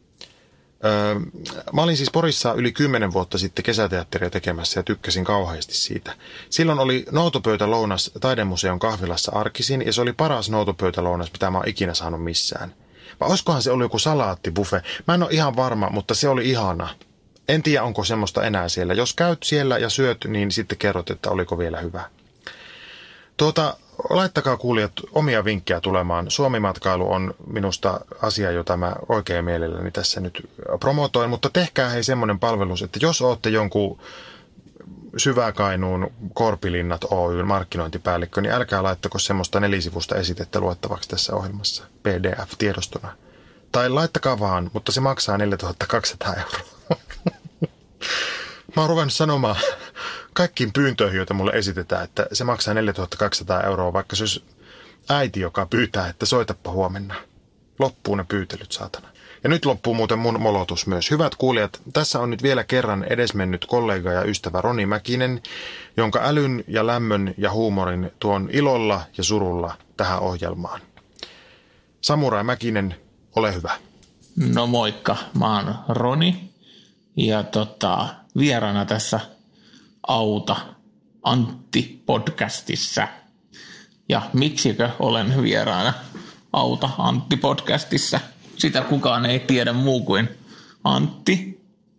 Öö, mä olin siis Porissa yli kymmenen vuotta sitten kesäteatteria tekemässä ja tykkäsin kauheasti siitä. Silloin oli noutopöytälounas Taidemuseon kahvilassa arkisin ja se oli paras noutopöytälounas, mitä mä oon ikinä saanut missään. Vai olisikohan se ollut joku salaattibufe? Mä en ole ihan varma, mutta se oli ihana. En tiedä, onko semmoista enää siellä. Jos käyt siellä ja syöt, niin sitten kerrot, että oliko vielä hyvä. Tuota, laittakaa kuulijat omia vinkkejä tulemaan. Suomi-matkailu on minusta asia, jota mä oikein mielelläni tässä nyt promotoin, mutta tehkää hei semmoinen palvelus, että jos ootte jonkun Syväkainuun Korpilinnat Oyn markkinointipäällikkö, niin älkää laittako semmoista nelisivusta esitettä luettavaksi tässä ohjelmassa P D F-tiedostona. Tai laittakaa vaan, mutta se maksaa neljätuhatta kaksisataa euroa. Mä oon ruvennut sanomaan kaikkiin pyyntöihin, joita mulle esitetään, että se maksaa neljätuhatta kaksisataa euroa, vaikka se olisi äiti, joka pyytää, että soitappa huomenna. Loppuu ne pyytelyt, saatana. Ja nyt loppuu muuten mun molotus myös. Hyvät kuulijat, tässä on nyt vielä kerran edesmennyt kollega ja ystävä Roni Mäkinen, jonka älyn ja lämmön ja huumorin tuon ilolla ja surulla tähän ohjelmaan. Samurai Mäkinen, ole hyvä. No moikka, mä oon Roni ja tota, vieraana tässä Auta Antti podcastissa. Ja miksikö olen vieraana Auta Antti podcastissa? Sitä kukaan ei tiedä muu kuin Antti.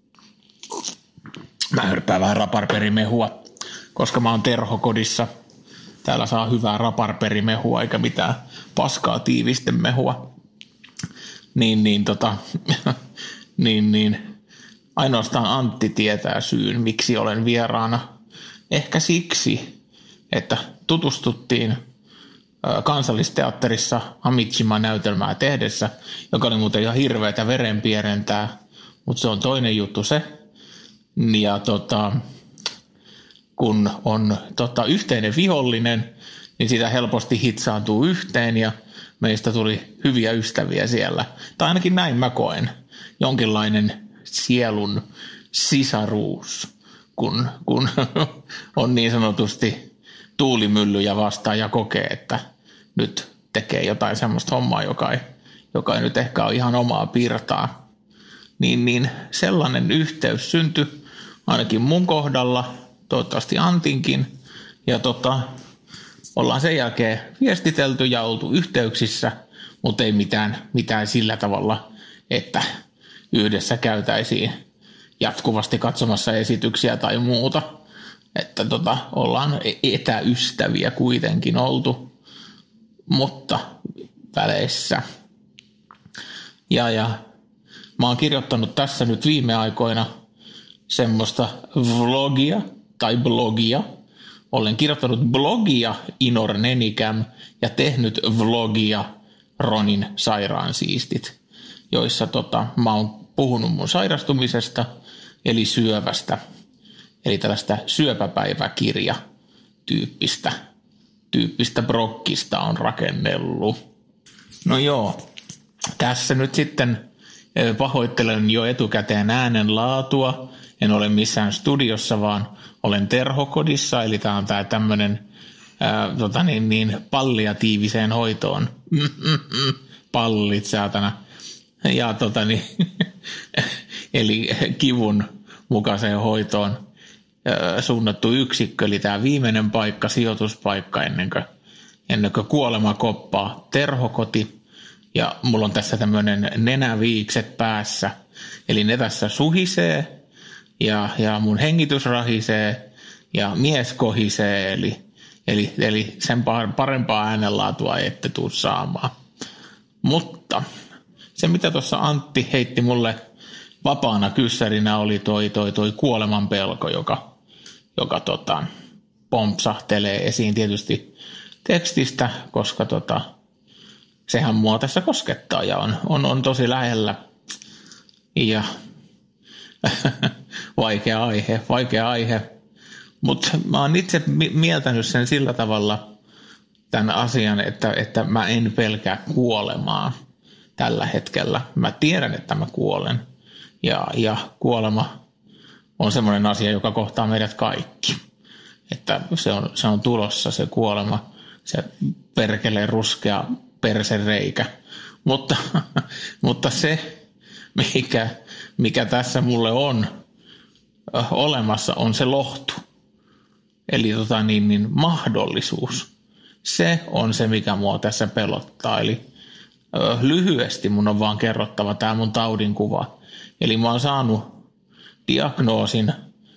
Mä hörppään vähän raparperimehua, koska mä oon terhokodissa. Täällä saa hyvää raparperimehua eikä mitään paskaa tiivistemehua. Niin, niin, tota, niin, niin. Ainoastaan Antti tietää syyn, miksi olen vieraana. Ehkä siksi, että tutustuttiin Kansallisteatterissa Hamitsima-näytelmää tehdessä, joka oli muuten ihan hirveätä verenpierentää, mutta se on toinen juttu se. Ja tota, kun on tota, yhteinen vihollinen, niin sitä helposti hitsaantuu yhteen ja meistä tuli hyviä ystäviä siellä. Tai ainakin näin mä koen. Jonkinlainen sielun sisaruus, kun, kun on niin sanotusti tuulimyllyjä vastaan ja kokee, että nyt tekee jotain semmoista hommaa, joka ei, joka ei nyt ehkä ole ihan omaa pirtaa, niin, niin sellainen yhteys syntyi ainakin mun kohdalla, toivottavasti Antinkin, ja tota, ollaan sen jälkeen viestitelty ja oltu yhteyksissä, mutta ei mitään, mitään sillä tavalla, että yhdessä käytäisiin jatkuvasti katsomassa esityksiä tai muuta. Että tota, ollaan etäystäviä kuitenkin oltu, mutta väleissä. Ja, ja mä oon kirjoittanut tässä nyt viime aikoina semmoista vlogia tai blogia. Olen kirjoittanut blogia Inor Nenicam ja tehnyt vlogia Ronin sairaansiistit, joissa tota, mä oon puhunut mun sairastumisesta eli syövästä. Eli tällaista syöpäpäiväkirja tyyppistä, tyyppistä brokkista on rakennellut. No joo, tässä nyt sitten pahoittelen jo etukäteen äänen laatua. En ole missään studiossa, vaan olen terhokodissa, eli tämä on tämä tämmöinen ää, tota niin, niin, palliatiiviseen hoitoon. Pallit, saatana. Ja tota niin, eli kivun mukaiseen hoitoon suunnattu yksikkö, eli tämä viimeinen paikka, sijoituspaikka ennen kuin, ennen kuin kuolema koppaa, terhokoti. Ja mulla on tässä tämmöinen nenäviikset päässä, eli ne tässä suhisee ja, ja mun hengitys rahisee ja mies kohisee, eli, eli, eli sen parempaa äänenlaatua ei ette tule saamaan. Mutta se, mitä tuossa Antti heitti mulle vapaana kyssärinä, oli toi, toi, toi kuoleman pelko, joka, joka tota, pompsahtelee esiin tietysti tekstistä, koska tota, sehän mua tässä koskettaa ja on, on, on tosi lähellä. Ja vaikea aihe, vaikea aihe. Mutta mä oon itse mieltänyt sen sillä tavalla tämän asian, että, että mä en pelkää kuolemaa tällä hetkellä. Mä tiedän, että mä kuolen. Ja, ja kuolema on semmoinen asia, joka kohtaa meidät kaikki. Että se on, se on tulossa se kuolema, se perkeleen ruskea persereikä. Mutta, mutta se, mikä, mikä tässä mulle on olemassa, on se lohtu. Eli tota niin, niin mahdollisuus. Se on se, mikä mua tässä pelottaa. Eli ö, lyhyesti mun on vaan kerrottava tämä mun taudinkuva. Eli mä oon saanut diagnoosin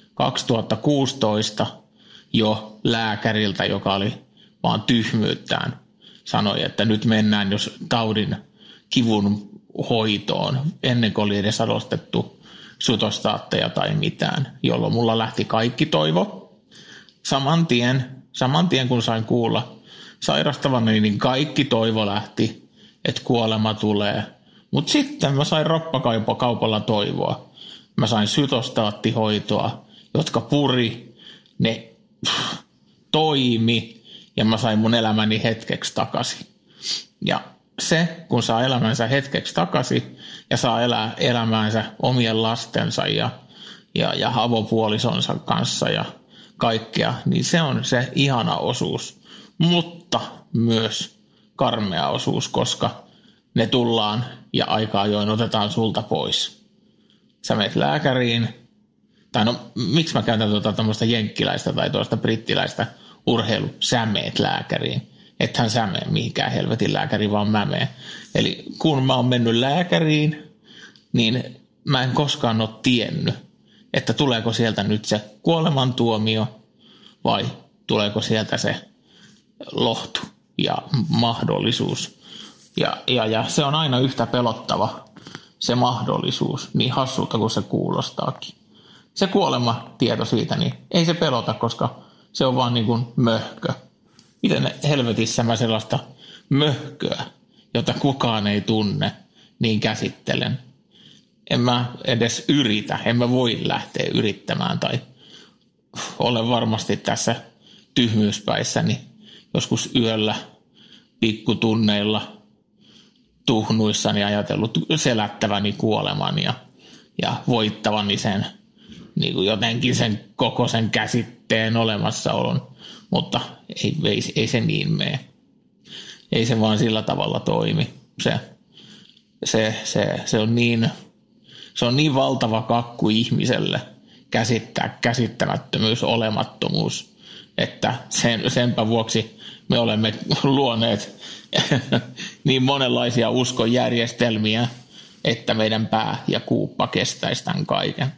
kaksituhattakuusitoista jo lääkäriltä, joka oli vaan tyhmyyttään. Sanoi, että nyt mennään jos taudin kivun hoitoon, ennen kuin oli edes alostettu sytostaatteja tai mitään, jolloin mulla lähti kaikki toivo. Saman tien, saman tien kun sain kuulla sairastavani, niin kaikki toivo lähti, että kuolema tulee. Mutta sitten mä sain roppakaupalla toivoa. Mä sain sytostaattihoitoa, jotka puri, ne pff, toimi ja mä sain mun elämäni hetkeksi takaisin. Ja se, kun saa elämänsä hetkeksi takaisin ja saa elää elämäänsä omien lastensa ja, ja, ja avopuolisonsa kanssa ja kaikkea, niin se on se ihana osuus, mutta myös karmea osuus, koska ne tullaan ja aika ajoin otetaan sulta pois. Sä menet lääkäriin, tai no miksi mä käytän tuota tämmöistä jenkkiläistä tai tuosta brittiläistä urheilu, sä meet lääkäriin. Ethän sä mene mihinkään helvetin lääkäriin, vaan mä menen. Eli kun mä oon mennyt lääkäriin, niin mä en koskaan ole tiennyt, että tuleeko sieltä nyt se kuolemantuomio vai tuleeko sieltä se lohtu ja mahdollisuus. Ja, ja, ja se on aina yhtä pelottava se mahdollisuus, niin hassulta kuin se kuulostaakin. Se kuolematieto siitä, niin ei se pelota, koska se on vaan niin kuin möhkö. Miten helvetissä mä sellaista möhköä, jota kukaan ei tunne, niin käsittelen. En mä edes yritä, en mä voi lähteä yrittämään tai olen varmasti tässä tyhmyyspäissäni joskus yöllä pikkutunneilla tuhnuissani ajatellut selättäväni kuoleman ja, ja voittavani sen niin kuin jotenkin sen koko sen käsitteen olemassaolon, mutta ei, ei, ei se niin mene. ei se vaan sillä tavalla toimi. Se, se, se, se, on, niin, se on niin valtava kakku ihmiselle käsittää käsittämättömyys, olemattomuus, että sen, senpä vuoksi me olemme luoneet niin monenlaisia uskonjärjestelmiä, että meidän pää ja kuuppa kestäisi tämän kaiken.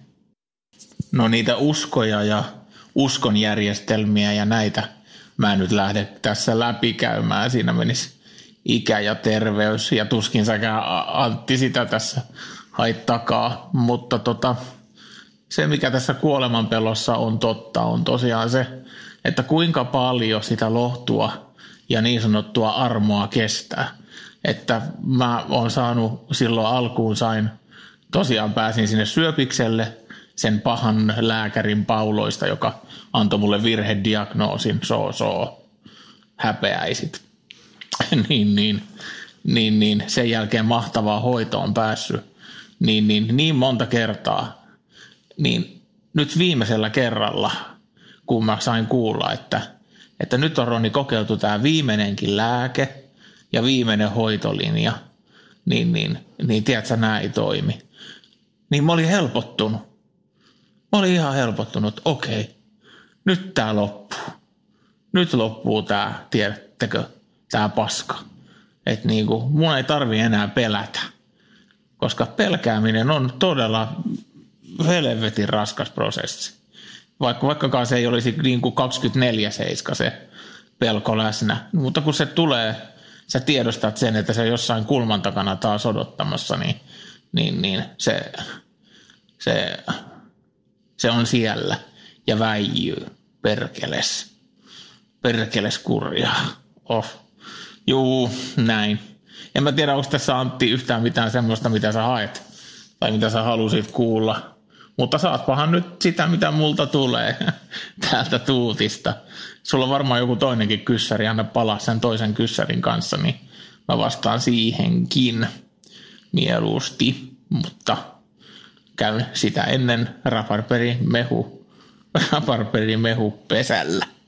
No niitä uskoja ja uskonjärjestelmiä ja näitä mä en nyt lähde tässä läpikäymään. Siinä menisi ikä ja terveys ja tuskin säkään Antti sitä tässä haittakaa. Mutta tota, se mikä tässä kuolemanpelossa on totta on tosiaan se, että kuinka paljon sitä lohtua ja niin sanottua armoa kestää. Että mä oon saanut silloin alkuun sain, tosiaan pääsin sinne syöpikselle sen pahan lääkärin pauloista, joka antoi mulle virhediagnoosin, soo soo, häpeäisit. niin, niin, niin, niin, sen jälkeen mahtavaa hoitoon päässyt niin, niin, niin monta kertaa. Niin nyt viimeisellä kerralla, kun mä sain kuulla, että, että nyt on Ronni kokeiltu tämä viimeinenkin lääke ja viimeinen hoitolinja, niin, niin, niin tiedätkö, nämä ei toimi. Niin mä olin helpottunut. Mä olin ihan helpottunut, okei, nyt tää loppuu. Nyt loppuu tää, tiedättekö, tää paska. Että niinku, mun ei tarvi enää pelätä. Koska pelkääminen on todella helvetin raskas prosessi. Vaikka, vaikkakaan se ei olisi niinku kaksikymmentäneljä seitsemän se pelko läsnä. Mutta kun se tulee, sä tiedostat sen, että se jossain kulman takana taas odottamassa, niin, niin, niin se, se, se on siellä ja väijyy. Perkeles. Perkeles kurjaa. Oh. Juu, näin. En mä tiedä, onko tässä Antti yhtään mitään semmoista, mitä sä haet. Tai mitä sä halusit kuulla. Mutta saatpahan nyt sitä, mitä multa tulee täältä tuutista. Sulla on varmaan joku toinenkin kyssäri, anna palaa sen toisen kyssärin kanssa, niin mä vastaan siihenkin mieluusti. Mutta käyn sitä ennen raparperi mehu, raparperi mehu pesällä.